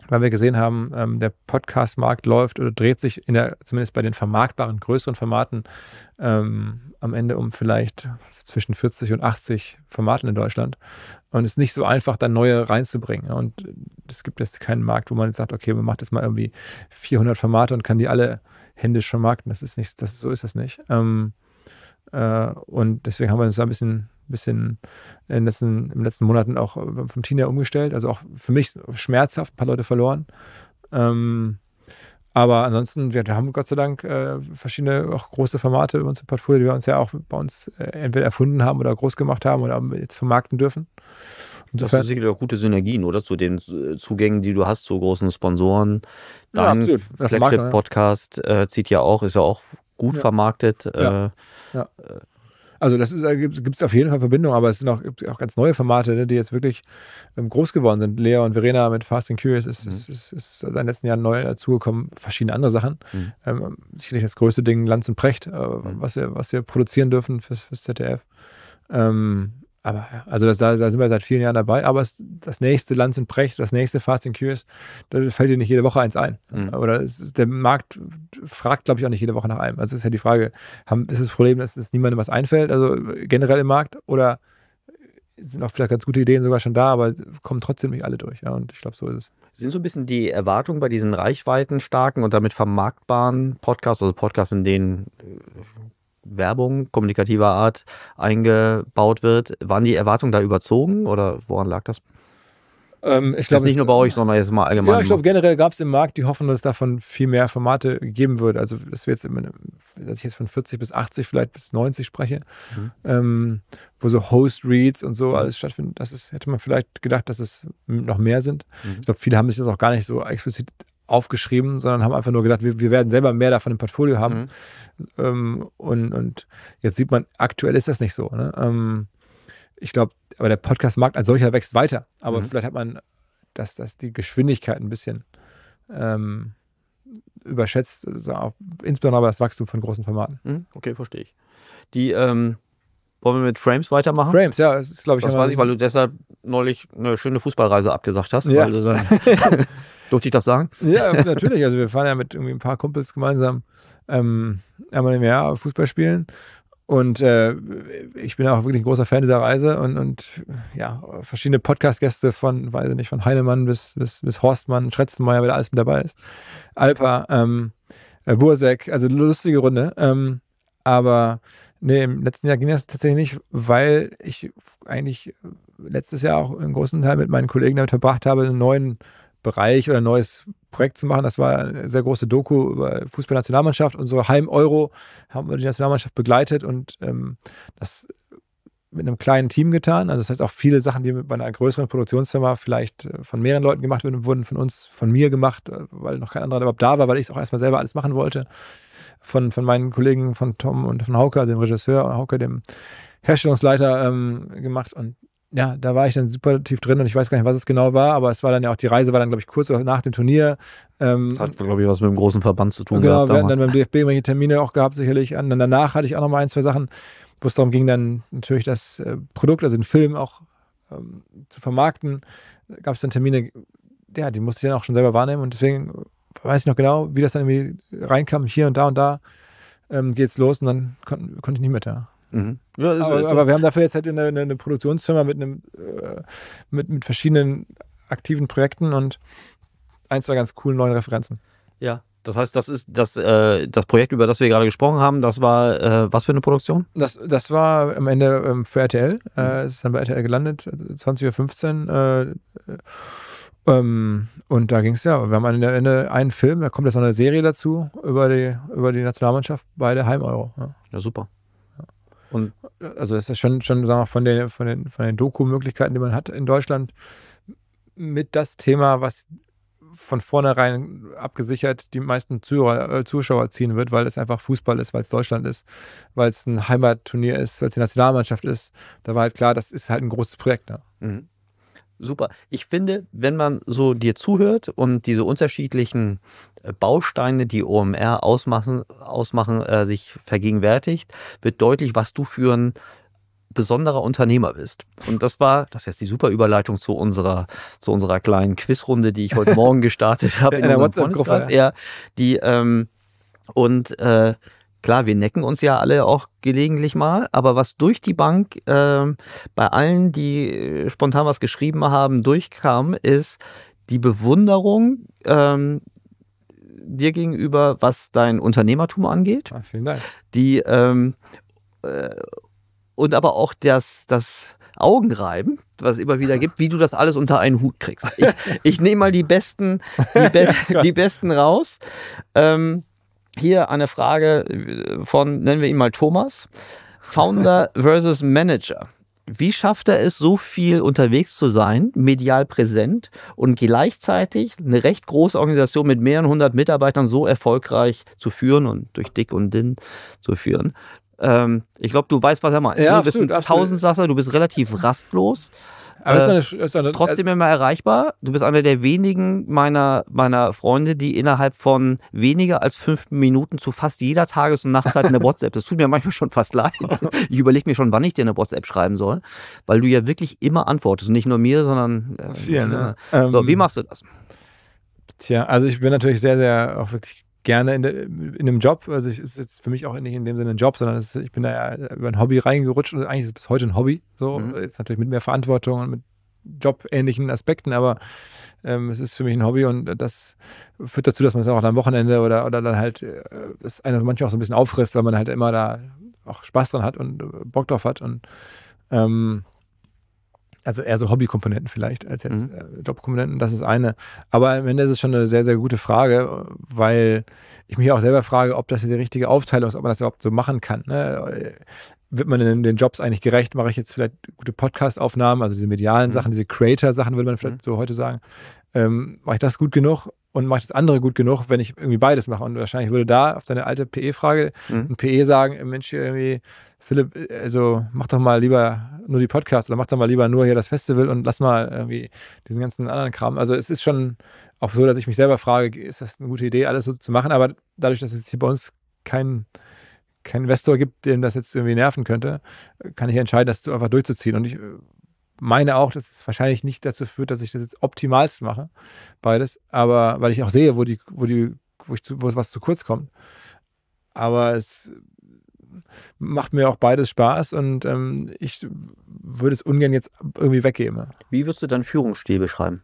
weil wir gesehen haben, ähm, der Podcast-Markt läuft oder dreht sich in der, zumindest bei den vermarktbaren, größeren Formaten ähm, am Ende um vielleicht zwischen vierzig und achtzig Formaten in Deutschland. Und es ist nicht so einfach, dann neue reinzubringen. Und es gibt jetzt keinen Markt, wo man jetzt sagt, okay, man macht jetzt mal irgendwie vierhundert Formate und kann die alle händisch vermarkten. Das ist nicht, das, so ist das nicht. Ähm, äh, und deswegen haben wir uns da ein bisschen bisschen in den letzten, in den letzten Monaten auch vom Team her umgestellt. Also auch für mich schmerzhaft, ein paar Leute verloren. Ähm, aber ansonsten, wir, wir haben Gott sei Dank äh, verschiedene auch große Formate in unserem Portfolio, die wir uns ja auch bei uns äh, entweder erfunden haben oder groß gemacht haben oder jetzt vermarkten dürfen. Insofern, das sind sicherlich auch gute Synergien, oder? Zu den Zugängen, die du hast zu großen Sponsoren. Dein ja, Flagship-Podcast äh, zieht ja auch, ist ja auch gut ja. vermarktet. Ja. Äh, ja. Also das ist, da gibt es auf jeden Fall Verbindungen, aber es sind auch, gibt auch ganz neue Formate, ne, die jetzt wirklich ähm, groß geworden sind. Lea und Verena mit Fast and Curious ist, mhm. ist, ist, ist in den letzten Jahren neu dazugekommen, verschiedene andere Sachen. Mhm. Ähm, sicherlich das größte Ding, Lanz und Precht, äh, mhm. was, wir, was wir produzieren dürfen fürs, fürs Z D F. Ähm, aber ja, also das, da, da sind wir seit vielen Jahren dabei, aber es, das nächste Lanz und Precht, das nächste Fast and Curious, da fällt dir nicht jede Woche eins ein. Mhm. Oder es ist, der Markt fragt, glaube ich, auch nicht jede Woche nach einem. Also ist ja die Frage, haben, ist das Problem, dass es niemandem was einfällt, also generell im Markt, oder sind auch vielleicht ganz gute Ideen sogar schon da, aber kommen trotzdem nicht alle durch. Ja, und ich glaube, so ist es. Sind so ein bisschen die Erwartungen bei diesen reichweitenstarken und damit vermarktbaren Podcasts, also Podcasts, in denen Werbung kommunikativer Art eingebaut wird, waren die Erwartungen da überzogen oder woran lag das? Ähm, ich glaube, nicht nur bei euch, sondern jetzt mal allgemein. Ja, ich glaube, generell gab es im Markt die Hoffnung, dass es davon viel mehr Formate geben würde. Also, dass wir jetzt, dass ich jetzt von vierzig bis achtzig, vielleicht bis neunzig spreche, mhm. ähm, wo so Host-Reads und so alles stattfinden. Das ist, hätte man vielleicht gedacht, dass es noch mehr sind. Mhm. Ich glaube, viele haben sich das auch gar nicht so explizit aufgeschrieben, sondern haben einfach nur gedacht, wir, wir werden selber mehr davon im Portfolio haben. Mhm. Ähm, und, und jetzt sieht man, aktuell ist das nicht so. Ne? Ähm, ich glaube, aber der Podcast-Markt als solcher wächst weiter. Aber mhm. vielleicht hat man das, das die Geschwindigkeit ein bisschen ähm, überschätzt, auch, insbesondere aber das Wachstum von großen Formaten. Mhm. Okay, verstehe ich. Die, ähm, wollen wir mit Frames weitermachen? Frames, ja, das ist, glaube ich. Das weiß ich, weil du deshalb neulich eine schöne Fußballreise abgesagt hast. Ja. Weil du dann durfte ich das sagen? Ja, natürlich. Also wir fahren ja mit irgendwie ein paar Kumpels gemeinsam ähm, einmal im Jahr Fußball spielen. Und äh, ich bin auch wirklich ein großer Fan dieser Reise und, und ja, verschiedene Podcast-Gäste von, weiß ich nicht, von Heinemann bis, bis, bis Horstmann, Schretzenmeier, wer da alles mit dabei ist. Alper, ähm, äh, Bursek, also eine lustige Runde. Ähm, aber nee, im letzten Jahr ging das tatsächlich nicht, weil ich eigentlich letztes Jahr auch einen großen Teil mit meinen Kollegen damit verbracht habe, einen neuen Bereich oder ein neues Projekt zu machen. Das war eine sehr große Doku über Fußballnationalmannschaft. Unsere Heim-Euro haben wir die Nationalmannschaft begleitet und ähm, das mit einem kleinen Team getan. Also das heißt auch viele Sachen, die bei einer größeren Produktionsfirma vielleicht von mehreren Leuten gemacht werden, wurden von uns, von mir gemacht, weil noch kein anderer überhaupt da war, weil ich es auch erstmal selber alles machen wollte. Von, von meinen Kollegen, von Tom und von Hauke, dem Regisseur, und Hauke, dem Herstellungsleiter, ähm, gemacht. Und ja, da war ich dann super tief drin und ich weiß gar nicht, was es genau war, aber es war dann ja auch, die Reise war dann, glaube ich, kurz nach dem Turnier. Ähm, das hat, glaube ich, was mit dem großen Verband zu tun. Genau, wir hatten dann beim D F B irgendwelche Termine auch gehabt, sicherlich. Und dann danach hatte ich auch noch mal ein, zwei Sachen, wo es darum ging, dann natürlich das äh, Produkt, also den Film auch ähm, zu vermarkten. Da gab es dann Termine, ja, die musste ich dann auch schon selber wahrnehmen und deswegen weiß ich noch genau, wie das dann irgendwie reinkam, hier und da und da ähm, geht's los und dann kon- konnte ich nicht mehr da. Mhm. Ja, ist aber, aber wir haben dafür jetzt halt eine, eine, eine Produktionsfirma mit, einem, äh, mit, mit verschiedenen aktiven Projekten und ein, zwei ganz coolen neuen Referenzen. Ja, das heißt, das ist das, äh, das Projekt, über das wir gerade gesprochen haben, das war äh, was für eine Produktion? Das, das war am Ende ähm, für R T L. Es äh, ist dann bei R T L gelandet, zwanzig Uhr fünfzehn. Äh, ähm, und da ging es ja, wir haben am Ende einen Film, da kommt jetzt noch eine Serie dazu über die, über die Nationalmannschaft bei der Heim-Euro. Ja, ja super. Und also das ist schon, schon sagen wir, von den, von den, von den Doku-Möglichkeiten, die man hat in Deutschland, mit das Thema, was von vornherein abgesichert die meisten Zuhörer, äh, Zuschauer ziehen wird, weil es einfach Fußball ist, weil es Deutschland ist, weil es ein Heimatturnier ist, weil es die Nationalmannschaft ist. Da war halt klar, das ist halt ein großes Projekt. Ne? Mhm. Super. Ich finde, wenn man so dir zuhört und diese unterschiedlichen Bausteine, die O M R ausmachen, ausmachen äh, sich vergegenwärtigt, wird deutlich, was du für ein besonderer Unternehmer bist. Und das war, das ist jetzt die super Überleitung zu unserer, zu unserer kleinen Quizrunde, die ich heute Morgen gestartet habe in, in unserem Freundeskreis. Ja. Die, ähm, und äh, klar, wir necken uns ja alle auch gelegentlich mal, aber was durch die Bank äh, bei allen, die spontan was geschrieben haben, durchkam, ist die Bewunderung ähm, dir gegenüber, was dein Unternehmertum angeht. Ah, vielen Dank. Die ähm, äh, und aber auch das, das Augenreiben, was es immer wieder gibt, wie du das alles unter einen Hut kriegst. Ich, ich nehme mal die besten, die, Be die besten raus. Ähm, hier eine Frage von, nennen wir ihn mal Thomas. Founder versus Manager. Wie schafft er es, so viel unterwegs zu sein, medial präsent und gleichzeitig eine recht große Organisation mit mehreren hundert Mitarbeitern so erfolgreich zu führen und durch dick und dünn zu führen? Ähm, ich glaube, du weißt, was er meint. Ja, du bist absolut, ein Tausendsasser, du bist relativ rastlos. Aber äh, ist eine, ist eine, trotzdem immer erreichbar. Du bist einer der wenigen meiner, meiner Freunde, die innerhalb von weniger als fünf Minuten zu fast jeder Tages- und Nachtzeit eine WhatsApp. Das tut mir manchmal schon fast leid. Ich überlege mir schon, wann ich dir eine WhatsApp schreiben soll, weil du ja wirklich immer antwortest. Und nicht nur mir, sondern äh, viel, ne? So, ähm, wie machst du das? Tja, also ich bin natürlich sehr, sehr auch wirklich gerne in, de, in einem Job. Also es ist jetzt für mich auch nicht in dem Sinne ein Job, sondern es ist, ich bin da ja über ein Hobby reingerutscht und eigentlich ist es bis heute ein Hobby. So, mhm. Jetzt natürlich mit mehr Verantwortung und mit jobähnlichen Aspekten, aber ähm, es ist für mich ein Hobby und das führt dazu, dass man es auch am Wochenende oder, oder dann halt äh, das eine manchmal auch so ein bisschen auffrisst, weil man halt immer da auch Spaß dran hat und äh, Bock drauf hat und ähm, also eher so Hobbykomponenten vielleicht als jetzt mhm. äh, Jobkomponenten, das ist eine. Aber am Ende ist es schon eine sehr, sehr gute Frage, weil ich mich auch selber frage, ob das die richtige Aufteilung ist, ob man das überhaupt so machen kann. Ne? Wird man in den Jobs eigentlich gerecht? Mache ich jetzt vielleicht gute Podcast-Aufnahmen, also diese medialen mhm. Sachen, diese Creator-Sachen, würde man vielleicht mhm. so heute sagen. Ähm, mache ich das gut genug und mache ich das andere gut genug, wenn ich irgendwie beides mache? Und wahrscheinlich würde da auf deine alte P E-Frage mhm. ein P E sagen, Mensch, irgendwie, Philipp, also mach doch mal lieber nur die Podcasts oder mach doch mal lieber nur hier das Festival und lass mal irgendwie diesen ganzen anderen Kram. Also es ist schon auch so, dass ich mich selber frage, ist das eine gute Idee, alles so zu machen? Aber dadurch, dass es jetzt hier bei uns kein kein Investor gibt, dem das jetzt irgendwie nerven könnte, kann ich entscheiden, das einfach durchzuziehen. Und ich meine auch, dass es wahrscheinlich nicht dazu führt, dass ich das jetzt optimalst mache, beides, aber weil ich auch sehe, wo die, wo die, wo ich zu, wo was zu kurz kommt. Aber es macht mir auch beides Spaß und ähm, ich würde es ungern jetzt irgendwie weggeben. Wie würdest du deinen Führungsstil beschreiben?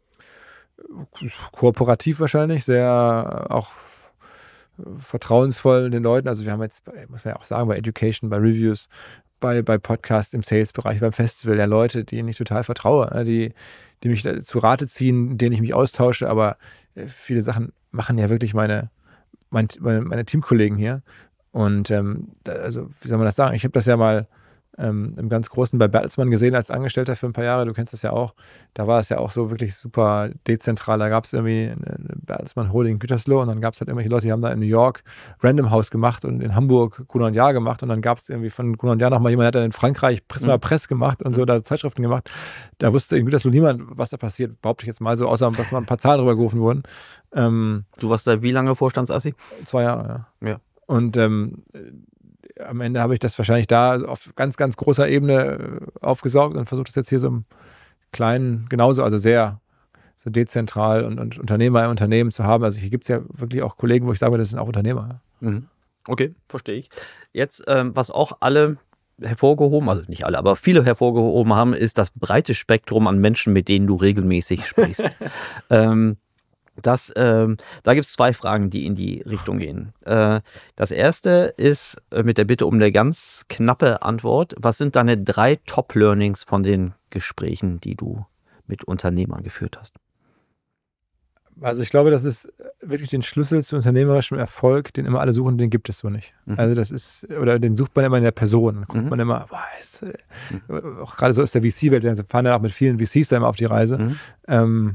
Kooperativ wahrscheinlich, sehr auch vertrauensvoll den Leuten. Also wir haben jetzt, muss man ja auch sagen, bei Education, bei Reviews, bei, bei Podcasts im Sales-Bereich, beim Festival, ja Leute, denen ich total vertraue, die, die mich zu Rate ziehen, denen ich mich austausche, aber viele Sachen machen ja wirklich meine, meine, meine Teamkollegen hier. Und ähm, also, wie soll man das sagen? Ich habe das ja mal ähm, im ganz Großen bei Bertelsmann gesehen als Angestellter für ein paar Jahre. Du kennst das ja auch. Da war es ja auch so wirklich super dezentral. Da gab es irgendwie eine Bertelsmann Holding in Gütersloh und dann gab es halt irgendwelche Leute, die haben da in New York Random House gemacht und in Hamburg Gruner und Jahr gemacht und dann gab es irgendwie von Gruner und Jahr nochmal jemand, der hat dann in Frankreich Prisma mhm. Press gemacht und so da Zeitschriften gemacht. Da wusste in Gütersloh niemand, was da passiert, behaupte ich jetzt mal so, außer dass mal ein paar Zahlen drüber gerufen wurden. Ähm, du warst da wie lange Vorstandsassi? Zwei Jahre, ja. Ja. Und ähm, am Ende habe ich das wahrscheinlich da auf ganz, ganz großer Ebene aufgesaugt und versuche das jetzt hier so im Kleinen genauso, also sehr so dezentral und, und Unternehmer im Unternehmen zu haben. Also hier gibt es ja wirklich auch Kollegen, wo ich sage, das sind auch Unternehmer. Mhm. Okay, verstehe ich. Jetzt, ähm, was auch alle hervorgehoben, also nicht alle, aber viele hervorgehoben haben, ist das breite Spektrum an Menschen, mit denen du regelmäßig sprichst. ähm, Das, ähm, da gibt es zwei Fragen, die in die Richtung gehen. Äh, das erste ist äh, mit der Bitte um eine ganz knappe Antwort. Was sind deine drei Top-Learnings von den Gesprächen, die du mit Unternehmern geführt hast? Also ich glaube, das ist wirklich den Schlüssel zu unternehmerischem Erfolg, den immer alle suchen, den gibt es so nicht. Mhm. Also das ist, oder den sucht man immer in der Person. Dann guckt mhm. man immer, boah, ist, mhm. auch gerade so ist der V C-Welt, wir fahren ja auch mit vielen V Cs da immer auf die Reise. Mhm. Ähm,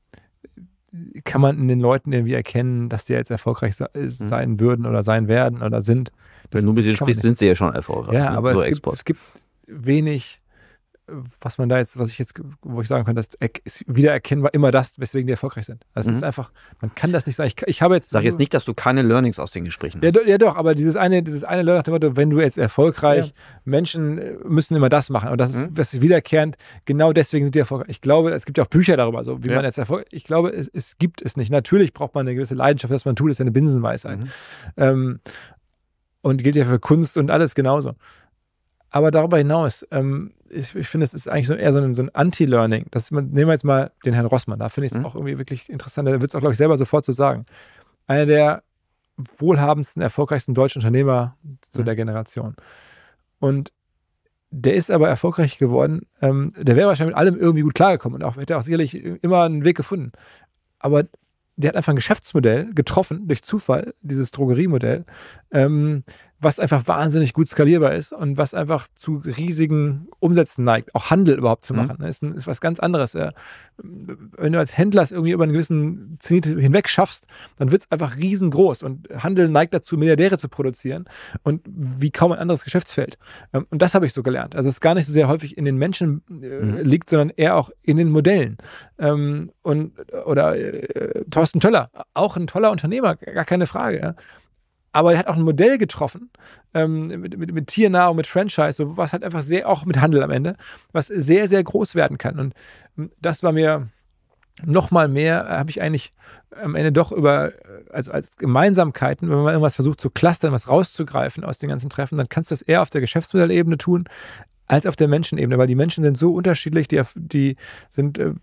kann man in den Leuten irgendwie erkennen, dass die jetzt erfolgreich sein mhm. würden oder sein werden oder sind. Das, Wenn du ein bisschen sprichst, sind sie ja schon erfolgreich. Ja, ne? aber so es, gibt, es gibt wenig was man da jetzt, was ich jetzt, wo ich sagen kann, das ist wieder erkennbar immer das, weswegen die erfolgreich sind. Also es Mhm. ist einfach, man kann das nicht sagen. Ich, ich habe jetzt. Sag jetzt nicht, dass du keine Learnings aus den Gesprächen Ja, hast. do, ja doch, aber dieses eine, dieses eine Learning nach dem Motto, wenn du jetzt erfolgreich, Ja. Menschen müssen immer das machen. Und das ist, Mhm. das ist wiederkehrend, genau deswegen sind die erfolgreich. Ich glaube, es gibt ja auch Bücher darüber, so wie Ja. man jetzt erfolgreich. Ich glaube, es, es gibt es nicht. Natürlich braucht man eine gewisse Leidenschaft, was man tut, ist ja eine Binsenweisheit. Mhm. Ähm, Und gilt ja für Kunst und alles genauso. Aber darüber hinaus, ähm, ich, ich finde, es ist eigentlich so eher so ein, so ein Anti-Learning. Das, nehmen wir jetzt mal den Herrn Rossmann, da finde ich es Mhm. auch irgendwie wirklich interessant. Der wird es auch, glaube ich, selber sofort so sagen. Einer der wohlhabendsten, erfolgreichsten deutschen Unternehmer zu Mhm. der Generation. Und der ist aber erfolgreich geworden. Ähm, der wäre wahrscheinlich mit allem irgendwie gut klargekommen und auch, hätte auch sicherlich immer einen Weg gefunden. Aber der hat einfach ein Geschäftsmodell getroffen, durch Zufall, dieses Drogeriemodell, ähm, was einfach wahnsinnig gut skalierbar ist und was einfach zu riesigen Umsätzen neigt, auch Handel überhaupt zu Mhm. machen. Das ist, ein, ist was ganz anderes. Äh, wenn du als Händler es irgendwie über einen gewissen Zenit hinweg schaffst, dann wird es einfach riesengroß und Handel neigt dazu, Milliardäre zu produzieren und wie kaum ein anderes Geschäftsfeld. Ähm, und das habe ich so gelernt. Also es ist gar nicht so sehr häufig in den Menschen äh, Mhm. liegt, sondern eher auch in den Modellen. Ähm, und, oder äh, Thorsten Töller, auch ein toller Unternehmer, gar keine Frage. Ja. Aber er hat auch ein Modell getroffen, ähm, mit, mit, mit Tiernahrung, mit Franchise, so, was halt einfach sehr, auch mit Handel am Ende, was sehr, sehr groß werden kann. Und ähm, das war mir nochmal mehr, äh, habe ich eigentlich am Ende doch über, also als Gemeinsamkeiten, wenn man irgendwas versucht zu clustern, was rauszugreifen aus den ganzen Treffen, dann kannst du das eher auf der Geschäftsmodellebene tun, als auf der Menschenebene, weil die Menschen sind so unterschiedlich, die, die sind äh,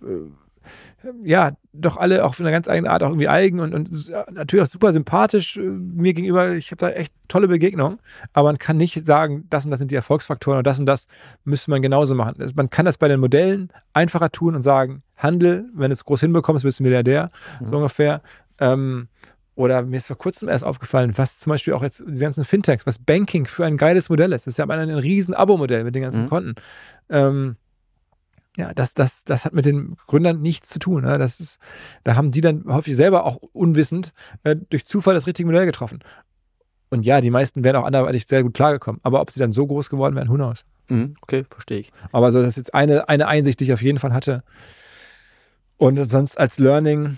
ja, doch alle auf eine ganz eigene Art auch irgendwie eigen und, und natürlich auch super sympathisch äh, mir gegenüber. Ich habe da echt tolle Begegnungen, aber man kann nicht sagen, das und das sind die Erfolgsfaktoren und das und das müsste man genauso machen. Also man kann das bei den Modellen einfacher tun und sagen, Handel, wenn du es groß hinbekommst, bist du Milliardär, Mhm. so ungefähr. Ähm, oder mir ist vor kurzem erst aufgefallen, was zum Beispiel auch jetzt die ganzen Fintechs, was Banking für ein geiles Modell ist. Das ist ja am Ende ein riesen Abo-Modell mit den ganzen Mhm. Konten. Ähm, Ja, das, das, das hat mit den Gründern nichts zu tun. Ne? Das ist, da haben die dann häufig selber auch unwissend äh, durch Zufall das richtige Modell getroffen. Und ja, die meisten wären auch anderweitig sehr gut klargekommen. Aber ob sie dann so groß geworden wären, who knows. Mhm. Okay, verstehe ich. Aber so, das ist jetzt eine, eine Einsicht, die ich auf jeden Fall hatte. Und sonst als Learning,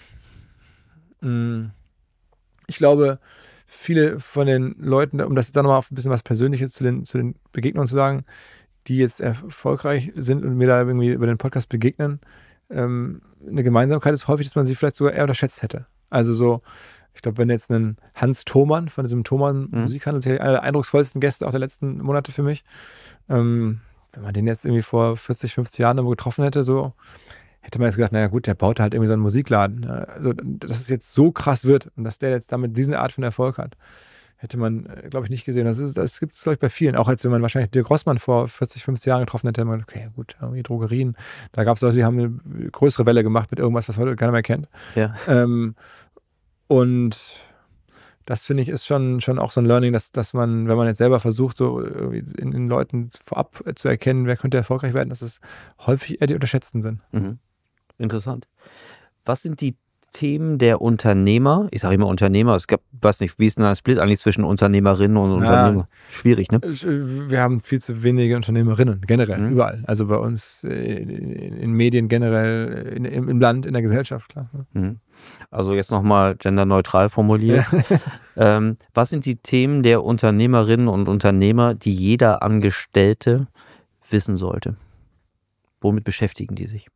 mh, ich glaube, viele von den Leuten, um das dann nochmal auf ein bisschen was Persönliches zu den, zu den Begegnungen zu sagen, die jetzt erfolgreich sind und mir da irgendwie über den Podcast begegnen, ähm, eine Gemeinsamkeit ist häufig, dass man sie vielleicht sogar eher unterschätzt hätte. Also so, ich glaube, wenn jetzt ein Hans Thomann von diesem Thomann Mhm. Musikhandel, sicherlich einer der eindrucksvollsten Gäste auch der letzten Monate für mich, ähm, wenn man den jetzt irgendwie vor vierzig, fünfzig Jahren irgendwo getroffen hätte, so, hätte man jetzt gedacht, naja gut, der baut halt irgendwie so einen Musikladen. Also, dass es jetzt so krass wird und dass der jetzt damit diese Art von Erfolg hat, hätte man, glaube ich, nicht gesehen. Das, ist, das gibt es, glaube ich, bei vielen. Auch als wenn man wahrscheinlich Dirk Rossmann vor vierzig, fünfzig Jahren getroffen hätte, hätte man gedacht, okay, gut, irgendwie Drogerien. Da gab es Leute, die haben eine größere Welle gemacht mit irgendwas, was heute keiner mehr kennt. Ja. Ähm, und das, finde ich, ist schon, schon auch so ein Learning, dass, dass man, wenn man jetzt selber versucht, so irgendwie in den Leuten vorab zu erkennen, wer könnte erfolgreich werden, dass es häufig eher die Unterschätzten sind. Mhm. Interessant. Was sind die Themen der Unternehmer? Ich sage immer Unternehmer, es gab, weiß nicht, wie ist denn der Split eigentlich zwischen Unternehmerinnen und Unternehmer? Schwierig, ne? Wir haben viel zu wenige Unternehmerinnen, generell, Mhm. überall. Also bei uns in, in Medien generell, in, im Land, in der Gesellschaft, klar. Mhm. Also jetzt nochmal genderneutral formuliert. ähm, was sind die Themen der Unternehmerinnen und Unternehmer, die jeder Angestellte wissen sollte? Womit beschäftigen die sich?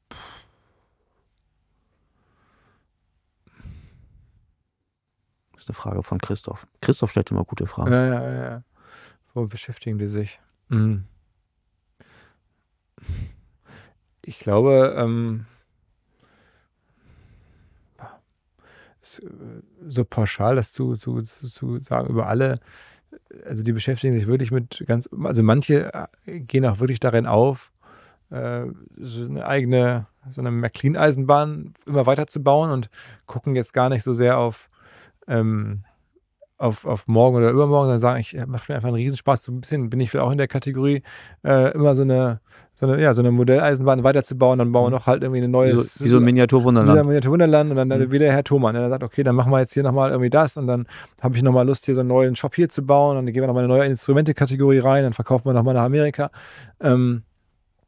Das ist eine Frage von Christoph. Christoph stellt immer gute Fragen. Ja, ja, ja, ja. Wo beschäftigen die sich? Mhm. Ich glaube, ähm, so pauschal das zu, zu, zu, zu sagen über alle, also die beschäftigen sich wirklich mit ganz, also manche gehen auch wirklich darin auf, äh, so eine eigene, so eine Märklin-Eisenbahn immer weiter zu bauen und gucken jetzt gar nicht so sehr auf ähm, Auf, auf morgen oder übermorgen, sondern sagen, ich mache mir einfach einen Riesenspaß. So ein bisschen bin ich vielleicht auch in der Kategorie, äh, immer so eine, so eine, ja, so eine Modelleisenbahn weiterzubauen, dann bauen wir noch halt irgendwie ein neues. Wie so, wie so ein Miniaturwunderland. Wie so ein Miniaturwunderland und dann Mhm. wieder Herr Thomann, der sagt, okay, dann machen wir jetzt hier nochmal irgendwie das und dann habe ich nochmal Lust, hier so einen neuen Shop hier zu bauen und dann gehen wir nochmal eine neue Instrumente-Kategorie rein, dann verkaufen wir nochmal nach Amerika. Ähm,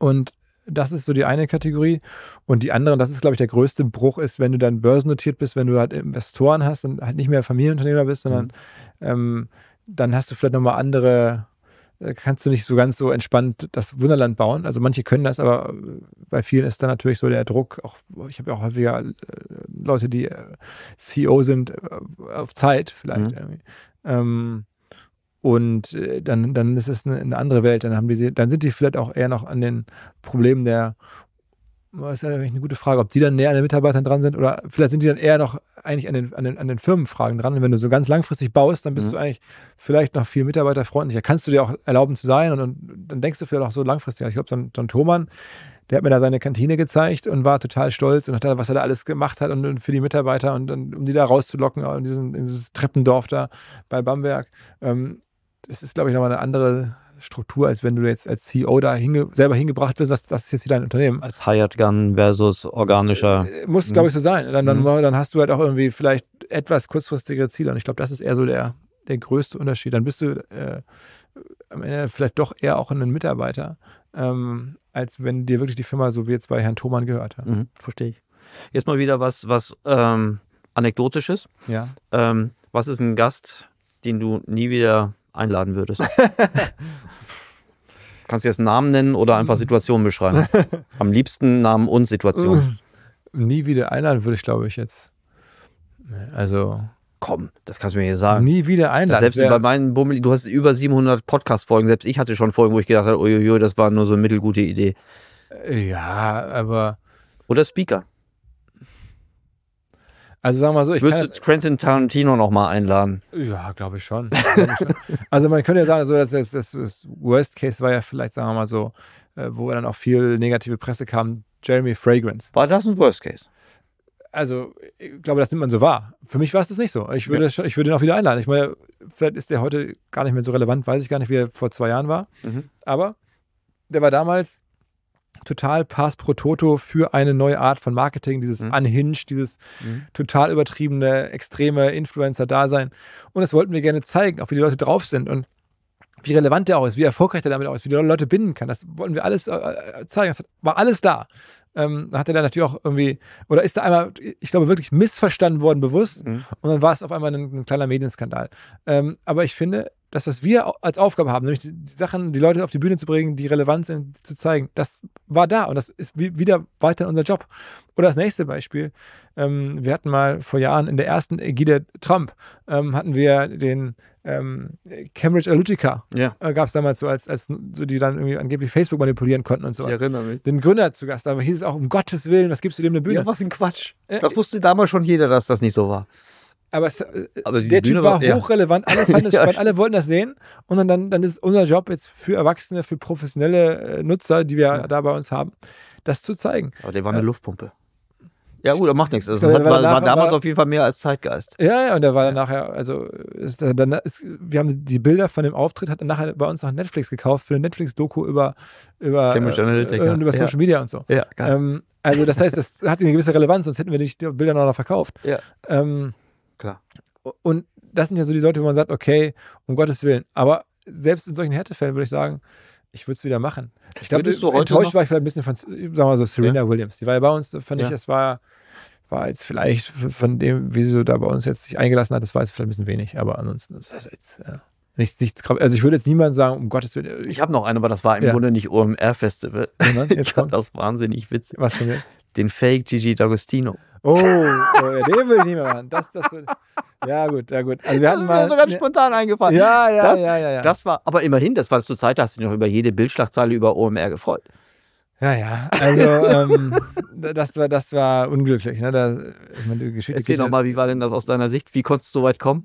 Und das ist so die eine Kategorie. Und die andere, und das ist, glaube ich, der größte Bruch, ist, wenn du dann börsennotiert bist, wenn du halt Investoren hast und halt nicht mehr Familienunternehmer bist, sondern mhm. ähm, dann hast du vielleicht nochmal andere, kannst du nicht so ganz so entspannt das Wunderland bauen. Also manche können das, aber bei vielen ist dann natürlich so der Druck, auch ich habe ja auch häufiger Leute, die C E O sind, auf Zeit vielleicht. Mhm. Ähm, Und dann, dann ist es eine, eine andere Welt. Dann haben die, dann sind die vielleicht auch eher noch an den Problemen der, das ist ja eigentlich eine gute Frage, ob die dann näher an den Mitarbeitern dran sind oder vielleicht sind die dann eher noch eigentlich an den, an den, an den Firmenfragen dran. Und wenn du so ganz langfristig baust, dann bist mhm. du eigentlich vielleicht noch viel mitarbeiterfreundlicher. Kannst du dir auch erlauben zu sein und, und dann denkst du vielleicht auch so langfristig. Ich glaube, so ein, so ein Thomann, der hat mir da seine Kantine gezeigt und war total stolz und hat da, was er da alles gemacht hat und, und für die Mitarbeiter und, und um die da rauszulocken in, diesen, in dieses Treppendorf da bei Bamberg. Ähm, Das ist, glaube ich, nochmal eine andere Struktur, als wenn du jetzt als C E O da hinge selber hingebracht wirst, das, das ist jetzt hier dein Unternehmen. Als Hired Gun versus organischer. Muss, glaube ich, so sein. Dann, dann, mhm. dann hast du halt auch irgendwie vielleicht etwas kurzfristigere Ziele. Und ich glaube, das ist eher so der, der größte Unterschied. Dann bist du äh, am Ende vielleicht doch eher auch ein Mitarbeiter, ähm, als wenn dir wirklich die Firma, so wie jetzt bei Herrn Thomann, gehört. Ja. Mhm, verstehe ich. Jetzt mal wieder was, was ähm, Anekdotisches. Ja. Ähm, was ist ein Gast, den du nie wieder einladen würdest? Kannst du jetzt einen Namen nennen oder einfach Situationen beschreiben? Am liebsten Namen und Situation. Nie wieder einladen würde ich, glaube ich, jetzt. Also. Komm, das kannst du mir hier sagen. Nie wieder einladen. Selbst bei meinen Bummel, du hast über siebenhundert Podcast-Folgen, selbst ich hatte schon Folgen, wo ich gedacht habe, uiuiui, das war nur so eine mittelgute Idee. Ja, aber. Oder Speaker. Also sagen wir mal so, ich Würdest du Quentin Tarantino noch mal einladen? Ja, glaube ich schon. Also man könnte ja sagen, so, dass das, das, das Worst Case war ja vielleicht, sagen wir mal so, wo dann auch viel negative Presse kam, Jeremy Fragrance. War das ein Worst Case? Also ich glaube, das nimmt man so wahr. Für mich war es das nicht so. Ich würde, ja. ich würde ihn auch wieder einladen. Ich meine, vielleicht ist der heute gar nicht mehr so relevant, weiß ich gar nicht, wie er vor zwei Jahren war. Mhm. Aber der war damals total Pass pro Toto für eine neue Art von Marketing, dieses mhm. Unhinged, dieses mhm. total übertriebene, extreme Influencer-Dasein. Und das wollten wir gerne zeigen, auch wie die Leute drauf sind und wie relevant der auch ist, wie erfolgreich der damit auch ist, wie die Leute binden kann. Das wollten wir alles äh, zeigen. Das war alles da. Ähm, da hat er dann natürlich auch irgendwie, oder ist da einmal, ich glaube, wirklich missverstanden worden, bewusst. Mhm. Und dann war es auf einmal ein, ein kleiner Medienskandal. Ähm, aber ich finde, das, was wir als Aufgabe haben, nämlich die, die Sachen, die Leute auf die Bühne zu bringen, die relevant sind, zu zeigen, das war da und das ist wie, wieder weiter unser Job. Oder das nächste Beispiel, ähm, wir hatten mal vor Jahren in der ersten Ägide Trump, ähm, hatten wir den ähm, Cambridge Analytica, ja. äh, gab es damals so, als, als so die dann irgendwie angeblich Facebook manipulieren konnten und sowas. Ich erinnere mich. Den Gründer zu Gast, aber hieß es auch, um Gottes Willen, was gibst du dem eine Bühne? Ja, was ein Quatsch. Das wusste damals schon jeder, dass das nicht so war. Aber, es, aber der Typ war, war hochrelevant, ja. alle fanden das ja. spannend, alle wollten das sehen und dann, dann, dann ist unser Job jetzt für Erwachsene, für professionelle äh, Nutzer, die wir ja. da bei uns haben, das zu zeigen. Aber der war eine äh, Luftpumpe. Ja gut, das macht nichts. Also, das hat, war, war damals war, auf jeden Fall mehr als Zeitgeist. Ja, ja, und der war dann nachher, also ist, dann ist, wir haben die Bilder von dem Auftritt, hat dann nachher bei uns noch Netflix gekauft für eine Netflix-Doku über, über, äh, über Social ja. Media und so. Ja, ähm, also das heißt, das hat eine gewisse Relevanz, sonst hätten wir die Bilder noch verkauft. Ja. Ähm, Klar. Und das sind ja so die Leute, wo man sagt, okay, um Gottes Willen. Aber selbst in solchen Härtefällen würde ich sagen, ich würde es wieder machen. Ich glaube, enttäuscht war ich vielleicht ein bisschen von, sagen wir mal so, Serena ja. Williams. Die war ja bei uns, fand ja. ich, das war, war jetzt vielleicht von dem, wie sie so da bei uns jetzt sich eingelassen hat, das war jetzt vielleicht ein bisschen wenig. Aber ansonsten ist das jetzt ja, nichts, nichts. Also ich würde jetzt niemandem sagen, um Gottes Willen. Ich, ich habe noch einen, aber das war im ja. Grunde nicht O M R-Festival. Ja, ich fand das wahnsinnig witzig. Was kommt jetzt? Den Fake Gigi D'Agostino. Oh, oh ja, den will ich nicht mehr machen. Das, das will, ja gut, ja gut. Also wir hatten das ist mal, mir so ganz spontan eingefallen. Ja, ja, das, ja, ja, ja. Das war, aber immerhin, das war zur Zeit, da hast du dich noch über jede Bildschlagzeile über O M R gefreut. Ja, ja. Also ähm, das war, das war unglücklich. Ne? Da, ich meine, die Geschichte Erzähl nochmal, wie war denn das aus deiner Sicht? Wie konntest du so weit kommen?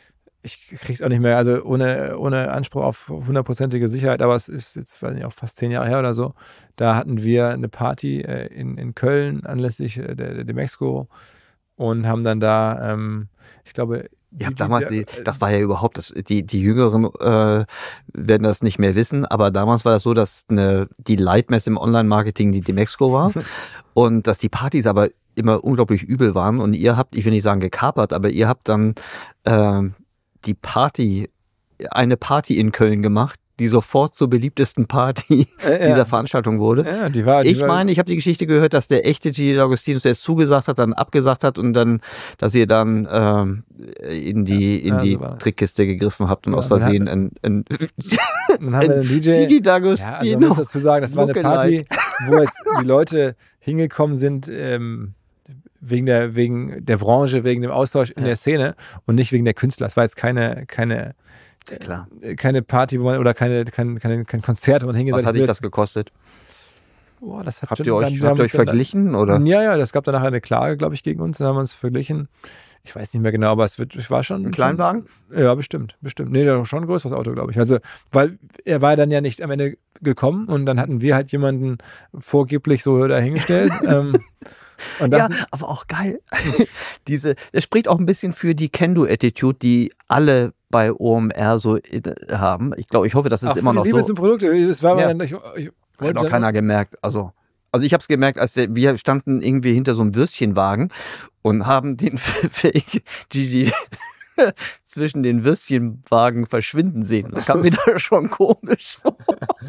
Ich krieg's auch nicht mehr, also ohne, ohne Anspruch auf hundertprozentige Sicherheit, aber es ist jetzt, weiß nicht, auch fast zehn Jahre her oder so. Da hatten wir eine Party äh, in, in Köln anlässlich äh, der, der Demexco und haben dann da, ähm, ich glaube, Ihr habt damals, die, das war ja überhaupt, das, die, die Jüngeren äh, werden das nicht mehr wissen, aber damals war das so, dass eine, die Leitmesse im Online-Marketing die Demexco war und dass die Partys aber immer unglaublich übel waren und ihr habt, ich will nicht sagen gekapert, aber ihr habt dann äh, die Party, eine Party in Köln gemacht, die sofort zur beliebtesten Party Äh, ja. dieser Veranstaltung wurde. Ja, die war, die Ich war, meine, ich habe die Geschichte gehört, dass der echte Gigi D'Agostino erst zugesagt hat, dann abgesagt hat und dann, dass ihr dann ähm, in die, in Ja, die so war das. Trickkiste gegriffen habt und Ja, aus dann Versehen ein, ein, dann haben wir den D J. Gigi Ja, also man D'Agostino. muss dazu sagen, das war eine Party, Lookalike. wo jetzt die Leute hingekommen sind ähm, wegen der, wegen der Branche, wegen dem Austausch in Ja. der Szene und nicht wegen der Künstler. Es war jetzt keine, keine, Ja, klar. keine Party, wo man oder keine, kein, kein, kein Konzert, wo man hingeht. Was hat dich das gekostet? Boah, das hat Habt schon- ihr dann- euch, wir haben habt ihr uns euch dann- verglichen? Oder? Ja, ja, das gab dann nachher eine Klage, glaube ich, gegen uns. Dann haben wir uns verglichen. Ich weiß nicht mehr genau, aber es wird, es war schon. Ein Kleinwagen? Schon, ja, bestimmt, bestimmt. Nee, das war schon ein größeres Auto, glaube ich. Also, weil er war dann ja nicht am Ende gekommen und dann hatten wir halt jemanden vorgeblich so dahingestellt. ähm, und Ja, dachten, aber auch geil. Diese, das spricht auch ein bisschen für die Can-Do-Attitude, die alle bei O M R so haben. Ich glaube, ich hoffe, das ist auch immer für die noch Liebe so. zum Produkt. Es war Ja. dann, ich, ich Das hat wollte auch dann- keiner gemerkt. Also, also ich habe es gemerkt, als der, wir standen irgendwie hinter so einem Würstchenwagen und haben den Fake Gigi zwischen den Würstchenwagen verschwinden sehen. Das kam mir da schon komisch vor.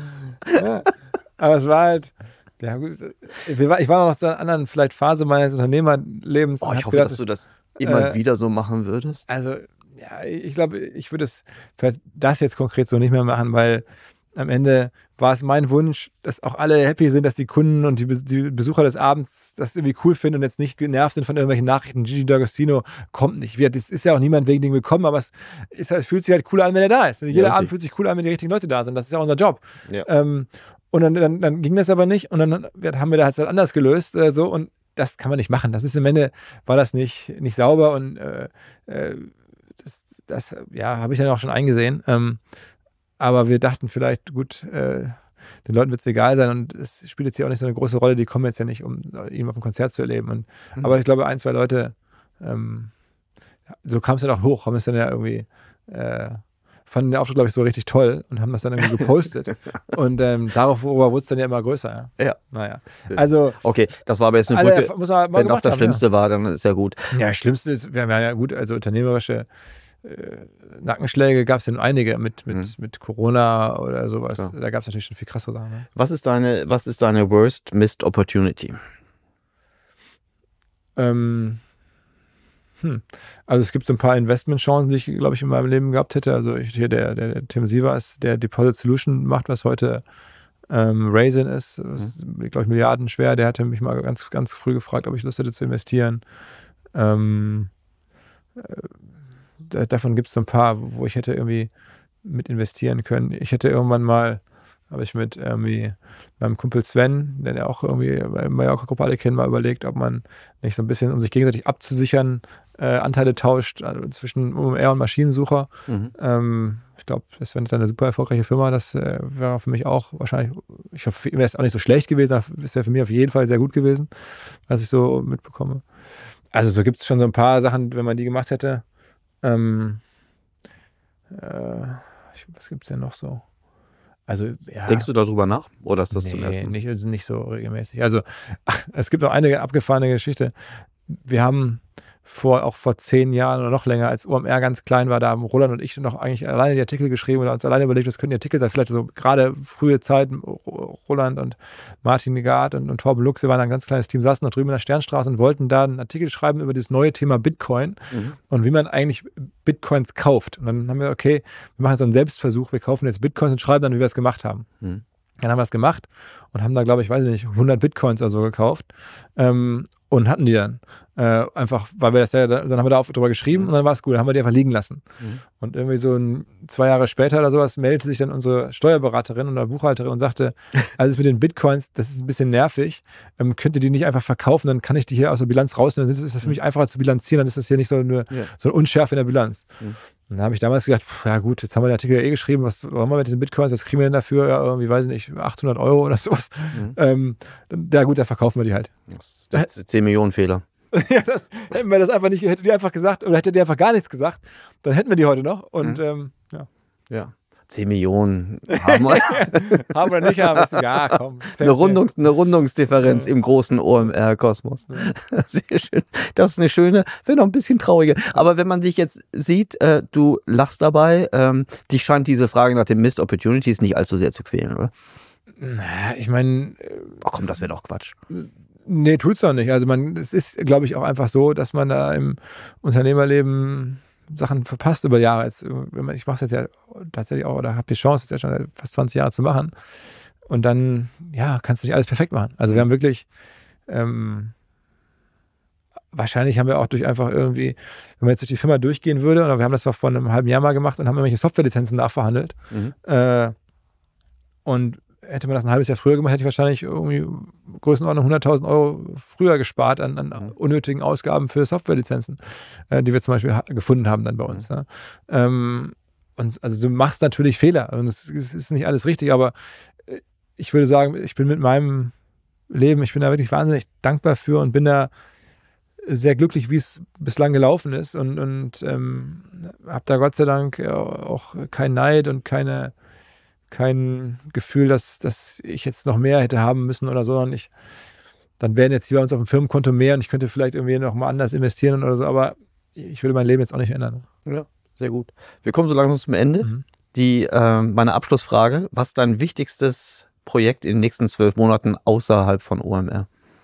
Ja. Aber es war halt. Ja, gut. Wir war, ich war noch in einer anderen vielleicht Phase meines Unternehmerlebens. Oh, und ich hab hoffe, gedacht, dass du das immer äh, wieder so machen würdest. Also, ja, ich glaube, ich würde es vielleicht das jetzt konkret so nicht mehr machen, weil am Ende war es mein Wunsch, dass auch alle happy sind, dass die Kunden und die, Bes- die Besucher des Abends das irgendwie cool finden und jetzt nicht genervt sind von irgendwelchen Nachrichten. Gigi D'Agostino kommt nicht. Wir- Das ist ja auch niemand wegen dem gekommen, aber es, ist, halt- es fühlt sich halt cool an, wenn er da ist. Jeder richtig. Abend fühlt sich cool an, wenn die richtigen Leute da sind. Das ist ja unser Job. Ja. Ähm, und dann, dann, dann ging das aber nicht und dann haben wir das halt anders gelöst. Äh, so und das kann man nicht machen. Das ist am Ende, war das nicht, nicht sauber und äh, äh, das, das ja, habe ich dann auch schon eingesehen. Ähm, aber wir dachten vielleicht, gut, äh, den Leuten wird es egal sein und es spielt jetzt hier auch nicht so eine große Rolle. Die kommen jetzt ja nicht, um ihn auf dem Konzert zu erleben. Und, Mhm. Aber ich glaube, ein, zwei Leute, ähm, so kam es dann auch hoch, haben es dann ja irgendwie, äh, fanden den Auftritt, glaube ich, so richtig toll und haben das dann irgendwie gepostet. und ähm, darauf wurde es dann ja immer größer. Ja. Ja. Naja. Also, Okay, das war aber jetzt eine alle, Brücke. muss man mal Wenn das gemacht das haben, Schlimmste war, dann ist ja gut. Ja, das Schlimmste ist, wir haben ja gut, also unternehmerische äh, Nackenschläge gab es ja nur einige mit, mit, Mhm. mit Corona oder sowas. Klar. Da gab es natürlich schon viel krassere Sachen. Ne? Was ist deine, was ist deine worst missed opportunity? Ähm, hm. Also es gibt so ein paar Investmentchancen, die ich, glaube ich, in meinem Leben gehabt hätte. Also ich, hier der, der, der Tim Sievers, der Deposit Solution macht, was heute ähm, Raisin ist, ist glaube ich, milliardenschwer. Der hatte mich mal ganz, ganz früh gefragt, ob ich Lust hätte zu investieren. Ähm, äh, da, davon gibt es so ein paar, wo ich hätte irgendwie mit investieren können. Ich hätte irgendwann mal, habe ich mit irgendwie meinem Kumpel Sven, den ja auch irgendwie bei Mallorca-Gruppe alle kennen, mal überlegt, ob man nicht so ein bisschen, um sich gegenseitig abzusichern, äh, Anteile tauscht also zwischen O M R und Maschinensucher. Mhm. Ähm, ich glaube, das wäre dann eine super erfolgreiche Firma. Das äh, wäre für mich auch wahrscheinlich, ich hoffe, für ihn wäre es auch nicht so schlecht gewesen, aber es wäre für mich auf jeden Fall sehr gut gewesen, was ich so mitbekomme. Also so gibt es schon so ein paar Sachen, wenn man die gemacht hätte. Ähm, äh, ich, was gibt es denn noch so? Also, ja. Denkst du darüber nach? Oder ist das nee, zum ersten Mal? nicht, nicht so regelmäßig. Also, ach, es gibt noch eine abgefahrene Geschichte. Wir haben vor, auch vor zehn Jahren oder noch länger, als O M R ganz klein war, da haben Roland und ich noch eigentlich alleine die Artikel geschrieben oder uns alleine überlegt, was können die Artikel sein. Vielleicht so gerade frühe Zeiten, Roland und Martin Negard und, und Torben Luxe waren ein ganz kleines Team, saßen noch drüben in der Sternstraße und wollten da einen Artikel schreiben über dieses neue Thema Bitcoin Mhm. und wie man eigentlich Bitcoins kauft. Und dann haben wir, okay, wir machen so einen Selbstversuch, wir kaufen jetzt Bitcoins und schreiben dann, wie wir es gemacht haben. Mhm. Dann haben wir es gemacht und haben da, glaube ich, weiß ich nicht, hundert Bitcoins oder so gekauft ähm, und hatten die dann. Äh, einfach, weil wir das ja, dann haben wir da auch drüber geschrieben und dann war es gut, dann haben wir die einfach liegen lassen. Mhm. Und irgendwie so ein, zwei Jahre später oder sowas meldete sich dann unsere Steuerberaterin oder Buchhalterin und sagte, also mit den Bitcoins, das ist ein bisschen nervig, ähm, könnt ihr die nicht einfach verkaufen, dann kann ich die hier aus der Bilanz rausnehmen, dann ist das für mich einfacher zu bilanzieren, dann ist das hier nicht so eine, Ja. so eine Unschärfe in der Bilanz. Mhm. Und dann habe ich damals gedacht, pff, ja gut, jetzt haben wir den Artikel ja eh geschrieben, was wollen wir mit diesen Bitcoins, was kriegen wir denn dafür? Ja, irgendwie, weiß ich nicht, achthundert Euro oder sowas. Mhm. Ähm, ja gut, dann verkaufen wir die halt. Das ist der zehn Millionen Fehler. ja, das, hätten wir das einfach nicht, hätte die einfach gesagt, oder hätte die einfach gar nichts gesagt, dann hätten wir die heute noch. Und Mhm. ähm, ja. Ja. zehn Millionen haben wir. Haben wir nicht, haben wir ja, komm. Eine, Rundungs-, eine Rundungsdifferenz ja. im großen O M R-Kosmos. Ja. Sehr schön. Das ist eine schöne, wenn auch ein bisschen traurige. Aber wenn man dich jetzt sieht, äh, du lachst dabei, ähm, dich scheint diese Frage nach den Missed Opportunities nicht allzu sehr zu quälen, oder? Naja, ich meine... Ach komm, das wäre doch Quatsch. Nee, tut's doch nicht. Also man, es ist, glaube ich, auch einfach so, dass man da im Unternehmerleben Sachen verpasst über Jahre. Jetzt, wenn man, ich mache es jetzt ja tatsächlich auch, oder habe die Chance, jetzt ja schon fast zwanzig Jahre zu machen. Und dann, ja, kannst du nicht alles perfekt machen. Also wir haben wirklich, ähm, wahrscheinlich haben wir auch durch einfach irgendwie, wenn man jetzt durch die Firma durchgehen würde, oder wir haben das vor einem halben Jahr mal gemacht und haben irgendwelche Softwarelizenzen nachverhandelt. Mhm. Äh, und hätte man das ein halbes Jahr früher gemacht, hätte ich wahrscheinlich irgendwie Größenordnung hunderttausend Euro früher gespart an, an mhm. unnötigen Ausgaben für Softwarelizenzen, äh, die wir zum Beispiel ha- gefunden haben dann bei uns. Mhm. Ja. Ähm, und also du machst natürlich Fehler und es, es ist nicht alles richtig, aber ich würde sagen, ich bin mit meinem Leben, ich bin da wirklich wahnsinnig dankbar für und bin da sehr glücklich, wie es bislang gelaufen ist und, und ähm, habe da Gott sei Dank auch keinen Neid und keine kein Gefühl, dass, dass ich jetzt noch mehr hätte haben müssen oder so. Und ich, dann wären jetzt hier bei uns auf dem Firmenkonto mehr und ich könnte vielleicht irgendwie noch mal anders investieren oder so, aber ich würde mein Leben jetzt auch nicht ändern. Ja, sehr gut. Wir kommen so langsam zum Ende. Mhm. Die, äh, meine Abschlussfrage, was ist dein wichtigstes Projekt in den nächsten zwölf Monaten außerhalb von O M R?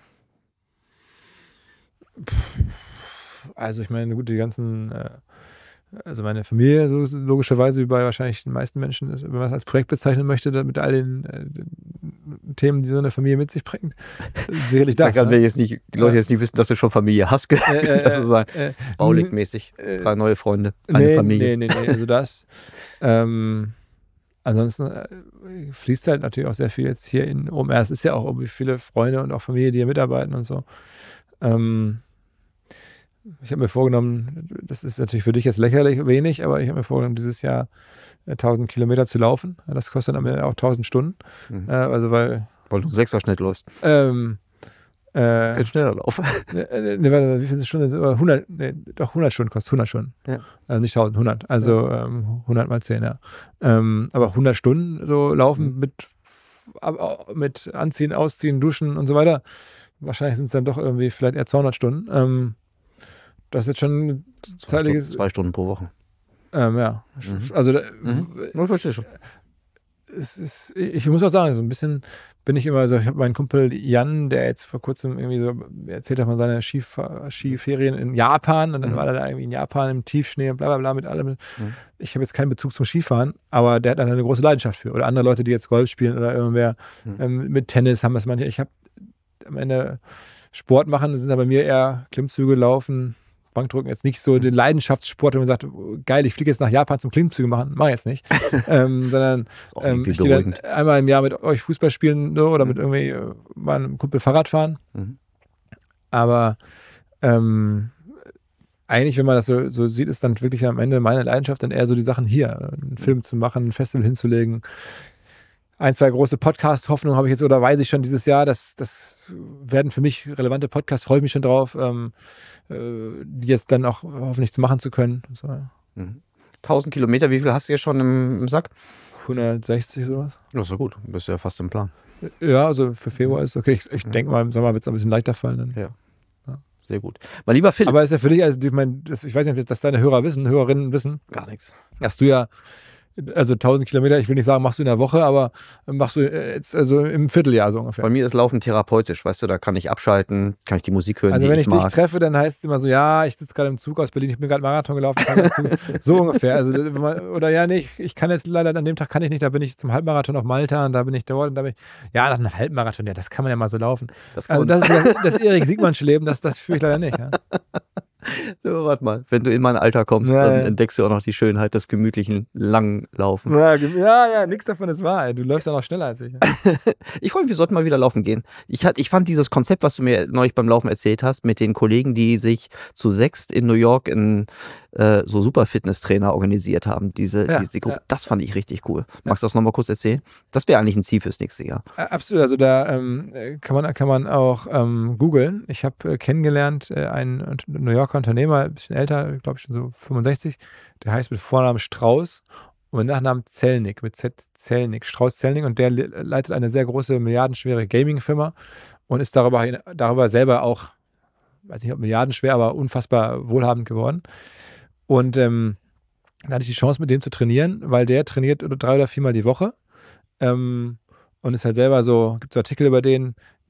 Also ich meine, gut, die ganzen... Äh, Also meine Familie, so logischerweise wie bei wahrscheinlich den meisten Menschen, wenn man es als Projekt bezeichnen möchte, mit all den, äh, den Themen, die so eine Familie mit sich bringt, sicherlich das. Da kann, ne? jetzt nicht, die Leute jetzt nicht wissen, dass du schon Familie hast, äh, äh, das so sagen. Äh, Baulig-mäßig, äh, drei neue Freunde, eine nee, Familie. Nee, nee, nee, also das. ähm, ansonsten äh, fließt halt natürlich auch sehr viel jetzt hier in O M R. Es ist ja auch irgendwie viele Freunde und auch Familie, die hier mitarbeiten und so. Ähm, Ich habe mir vorgenommen, das ist natürlich für dich jetzt lächerlich wenig, aber ich habe mir vorgenommen, dieses Jahr tausend Kilometer zu laufen. Das kostet dann am Ende auch tausend Stunden. Mhm. Äh, also weil, weil du Sechser-Schnitt läufst. Ähm, äh, Ein schneller Lauf. Ne, ne, warte, wie viele Stunden sind es? hundert, ne, doch hundert Stunden kostet hundert Stunden. Ja. Also nicht tausend, hundert. Also ja. ähm, hundert mal zehn, ja. Ähm, aber hundert Stunden so laufen mhm. mit, mit Anziehen, Ausziehen, Duschen und so weiter. Wahrscheinlich sind es dann doch irgendwie vielleicht eher zweihundert Stunden. Ähm, Das ist jetzt schon ein zeitliches... Zwei Stunden pro Woche. Ähm, ja. Mhm. Also... Mhm. Ich verstehe schon. Es ist, ich muss auch sagen, so ein bisschen bin ich immer so, ich habe meinen Kumpel Jan, der jetzt vor kurzem irgendwie so erzählt hat von seinen Skif- Skiferien in Japan und dann mhm. war er da irgendwie in Japan im Tiefschnee und bla bla bla mit allem. Mhm. Ich habe jetzt keinen Bezug zum Skifahren, aber der hat dann eine große Leidenschaft für. Oder andere Leute, die jetzt Golf spielen oder irgendwer mhm. ähm, mit Tennis haben das manche. Ich habe am Ende Sport machen, sind aber bei mir eher Klimmzüge, Laufen, Bankdrücken, jetzt nicht so den Leidenschaftssport, wenn man sagt, geil, ich fliege jetzt nach Japan zum Klimmzüge machen, mache ich jetzt nicht. ähm, sondern ähm, ich gehe dann einmal im Jahr mit euch Fußball spielen oder mhm. mit irgendwie äh, meinem Kumpel Fahrrad fahren. Mhm. Aber ähm, eigentlich, wenn man das so, so sieht, ist dann wirklich am Ende meine Leidenschaft dann eher so die Sachen hier, einen Film zu machen, ein Festival hinzulegen. Ein, zwei große Podcast-Hoffnungen habe ich jetzt oder weiß ich schon dieses Jahr. Das, das werden für mich relevante Podcasts, freue ich mich schon drauf, ähm, äh, die jetzt dann auch hoffentlich zu machen zu können. So, ja. mhm. tausend Kilometer, wie viel hast du hier schon im, im Sack? hundertsechzig sowas. Das ist ja gut, du bist ja fast im Plan. Ja, also für Februar ist okay. Ich, ich mhm. denke mal, im Sommer wird es ein bisschen leichter fallen. Dann. Ja. ja, sehr gut. Mein lieber Philipp. Aber ist ja für dich, also ich, mein, das, ich weiß nicht, ob das deine Hörer wissen, Hörerinnen wissen. Gar nichts. Dass du ja also tausend Kilometer, ich will nicht sagen, machst du in der Woche, aber machst du jetzt also im Vierteljahr so ungefähr. Bei mir ist Laufen therapeutisch, weißt du, da kann ich abschalten, kann ich die Musik hören, also die wenn ich ich mag. dich treffe, dann heißt es immer so, ja, ich sitze gerade im Zug aus Berlin, ich bin gerade Marathon gelaufen. So ungefähr. Also, oder ja, nee, ich, ich kann jetzt leider, an dem Tag kann ich nicht, da bin ich zum Halbmarathon auf Malta und da bin ich dort und da bin ich, ja, nach einem Halbmarathon, ja, das kann man ja mal so laufen. Das also das ist das, das Erik Siegmannsche Leben, das, das führe ich leider nicht. Ja. So, warte mal, wenn du in mein Alter kommst, ja, dann ja. entdeckst du auch noch die Schönheit des gemütlichen Langlaufen. Ja, ja, ja, nichts davon ist wahr. Du läufst ja noch schneller als ich. Ich freue mich, wir sollten mal wieder laufen gehen. Ich, hat, ich fand dieses Konzept, was du mir neulich beim Laufen erzählt hast, mit den Kollegen, die sich zu sechst in New York in äh, so super Fitnesstrainer organisiert haben, diese, ja, diese Gruppe, ja. das fand ich richtig cool. Magst du das nochmal kurz erzählen? Das wäre eigentlich ein Ziel fürs nächste Jahr. Absolut, also da ähm, kann, man, kann man auch ähm, googeln. Ich habe äh, kennengelernt äh, einen New Yorker Unternehmer, ein bisschen älter, glaube ich schon so fünfundsechzig, der heißt mit Vornamen Strauß und mit Nachnamen Zelnick, mit Z Zelnick, Strauß Zelnick, und der leitet eine sehr große, milliardenschwere Gaming-Firma und ist darüber, darüber selber auch, weiß nicht ob milliardenschwer, aber unfassbar wohlhabend geworden. Und ähm, da hatte ich die Chance, mit dem zu trainieren, weil der trainiert drei oder viermal die Woche ähm, und ist halt selber so, gibt es Artikel über den,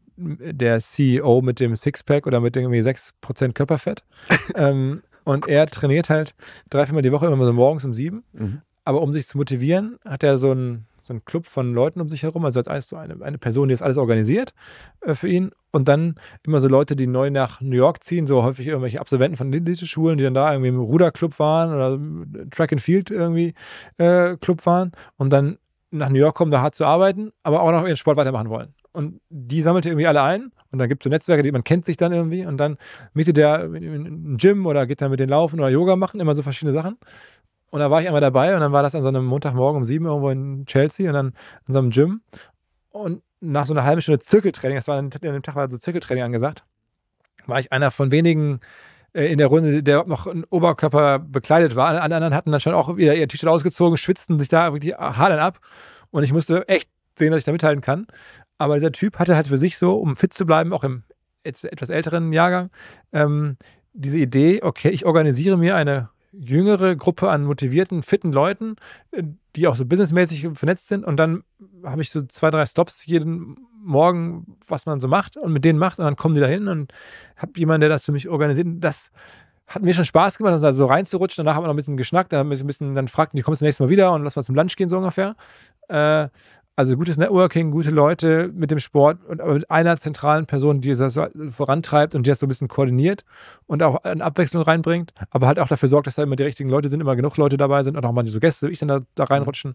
der C E O mit dem Sixpack oder mit irgendwie sechs Prozent Körperfett. ähm, und er trainiert halt drei, viermal die Woche, immer so morgens um sieben. Mhm. Aber um sich zu motivieren, hat er so einen, so einen Club von Leuten um sich herum, also als so eine, eine Person, die das alles organisiert äh, für ihn. Und dann immer so Leute, die neu nach New York ziehen, so häufig irgendwelche Absolventen von Elite-Schulen, die dann da irgendwie im Ruderclub waren oder Track and Field irgendwie äh, Club waren und dann nach New York kommen, da hart zu arbeiten, aber auch noch ihren Sport weitermachen wollen. Und die sammelt er irgendwie alle ein und dann gibt es so Netzwerke, die man kennt sich dann irgendwie und dann mietet der ein Gym oder geht dann mit denen laufen oder Yoga machen, immer so verschiedene Sachen. Und da war ich einmal dabei und dann war das an so einem Montagmorgen um sieben irgendwo in Chelsea und dann in so einem Gym. Und nach so einer halben Stunde Zirkeltraining, das war an dem Tag war so Zirkeltraining angesagt, war ich einer von wenigen äh, in der Runde, der noch ein Oberkörper bekleidet war. Alle anderen hatten dann schon auch wieder ihr T-Shirt ausgezogen, schwitzten sich da wirklich hadern ab. Und ich musste echt sehen, dass ich da mithalten kann. Aber dieser Typ hatte halt für sich so, um fit zu bleiben, auch im etwas älteren Jahrgang, ähm, diese Idee, okay, ich organisiere mir eine jüngere Gruppe an motivierten, fitten Leuten, die auch so businessmäßig vernetzt sind, und dann habe ich so zwei, drei Stops jeden Morgen, was man so macht und mit denen macht, und dann kommen die da hin und habe jemanden, der das für mich organisiert. Das hat mir schon Spaß gemacht, da so reinzurutschen. Danach haben wir noch ein bisschen geschnackt, dann, haben wir ein bisschen, dann fragten die, kommst du nächstes Mal wieder und lass mal zum Lunch gehen, so ungefähr. Äh, Also gutes Networking, gute Leute mit dem Sport und aber mit einer zentralen Person, die das so vorantreibt und die das so ein bisschen koordiniert und auch eine Abwechslung reinbringt, aber halt auch dafür sorgt, dass da immer die richtigen Leute sind, immer genug Leute dabei sind und auch manche so Gäste, wie ich dann da, da reinrutschen.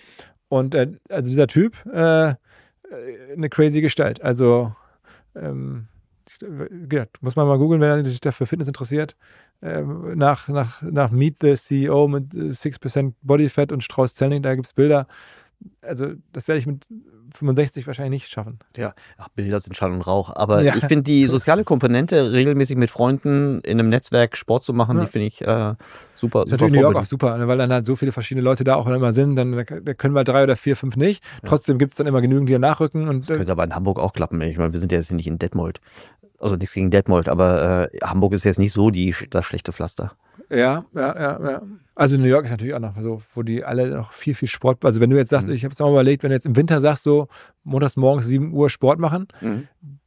Und äh, also dieser Typ, äh, eine crazy Gestalt. Also ähm, ja, muss man mal googeln, wenn sich dafür Fitness interessiert. Ähm, nach, nach, nach Meet the C E O mit six percent Body Fat und Strauß Zelnick, da gibt es Bilder. Also das werde ich mit fünfundsechzig wahrscheinlich nicht schaffen. Ja, ach, Bilder sind Schall und Rauch. Aber ja. Ich finde die soziale Komponente, regelmäßig mit Freunden in einem Netzwerk Sport zu machen, ja. die finde ich äh, super. Das ist natürlich in New York auch super, weil dann halt so viele verschiedene Leute da auch immer sind. Dann da können wir drei oder vier, fünf nicht. Ja. Trotzdem gibt es dann immer genügend, die nachrücken. Und, das könnte aber in Hamburg auch klappen. Ich meine, wir sind ja jetzt nicht in Detmold. Also nichts gegen Detmold, aber äh, Hamburg ist jetzt nicht so die, das schlechte Pflaster. Ja, ja, ja, ja. Also New York ist natürlich auch noch so, wo die alle noch viel, viel Sport, also wenn du jetzt sagst, mhm. ich habe es mal überlegt, wenn du jetzt im Winter sagst, so montags morgens sieben Uhr Sport machen, mhm.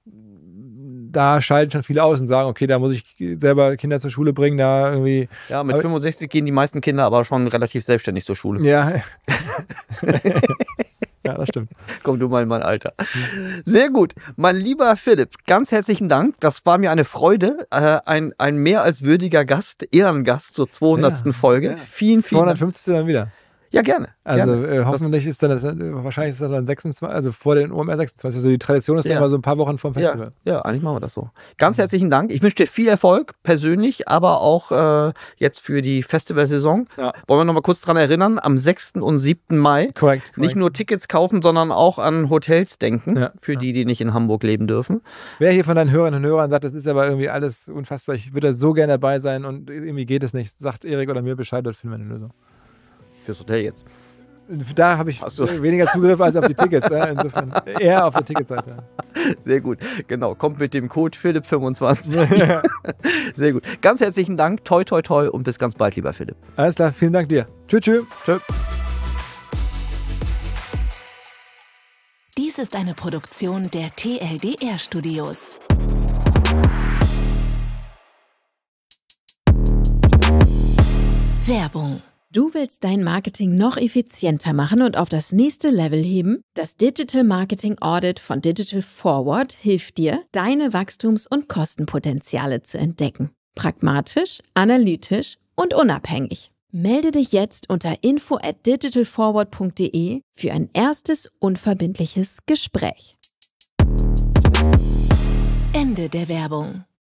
da scheiden schon viele aus und sagen, okay, da muss ich selber Kinder zur Schule bringen, da irgendwie. Ja, mit fünfundsechzig gehen die meisten Kinder aber schon relativ selbstständig zur Schule. Ja. Ja, das stimmt. Komm du mal in mein Alter. Sehr gut. Mein lieber Philipp, ganz herzlichen Dank. Das war mir eine Freude. Äh, ein, ein mehr als würdiger Gast, Ehrengast zur zweihundertsten Ja, Folge. Ja. Vielen, vielen zweihundertfünfzigste dann wieder. Ja, gerne. Also gerne. Äh, hoffentlich das, ist dann, das, wahrscheinlich ist das dann sechsundzwanzig, also vor den O M R sechsundzwanzig. Also die Tradition ist ja. dann immer so ein paar Wochen vor dem Festival. Ja, ja, eigentlich machen wir das so. Ganz herzlichen Dank. Ich wünsche dir viel Erfolg, persönlich, aber auch äh, jetzt für die Festivalsaison. Ja. Wollen wir noch mal kurz dran erinnern, am sechsten und siebten Mai korrekt, korrekt. nicht nur Tickets kaufen, sondern auch an Hotels denken, ja. für die, die nicht in Hamburg leben dürfen. Wer hier von deinen Hörerinnen und Hörern sagt, das ist aber irgendwie alles unfassbar, ich würde da so gerne dabei sein und irgendwie geht es nicht, sagt Erik oder mir Bescheid, dort finden wir eine Lösung. Fürs Hotel jetzt. Da habe ich so. weniger Zugriff als auf die Tickets. Ja, insofern eher auf der Ticketseite. Sehr gut. Genau. Kommt mit dem Code Philipp fünfundzwanzig. Sehr gut. Ganz herzlichen Dank. Toi, toi, toi. Und bis ganz bald, lieber Philipp. Alles klar. Vielen Dank dir. Tschüss, tschüss. Tschüss. Dies ist eine Produktion der T L D R Studios. Werbung. Du willst dein Marketing noch effizienter machen und auf das nächste Level heben? Das Digital Marketing Audit von Digital Forward hilft dir, deine Wachstums- und Kostenpotenziale zu entdecken. Pragmatisch, analytisch und unabhängig. Melde dich jetzt unter info at digitalforward punkt de für ein erstes unverbindliches Gespräch. Ende der Werbung.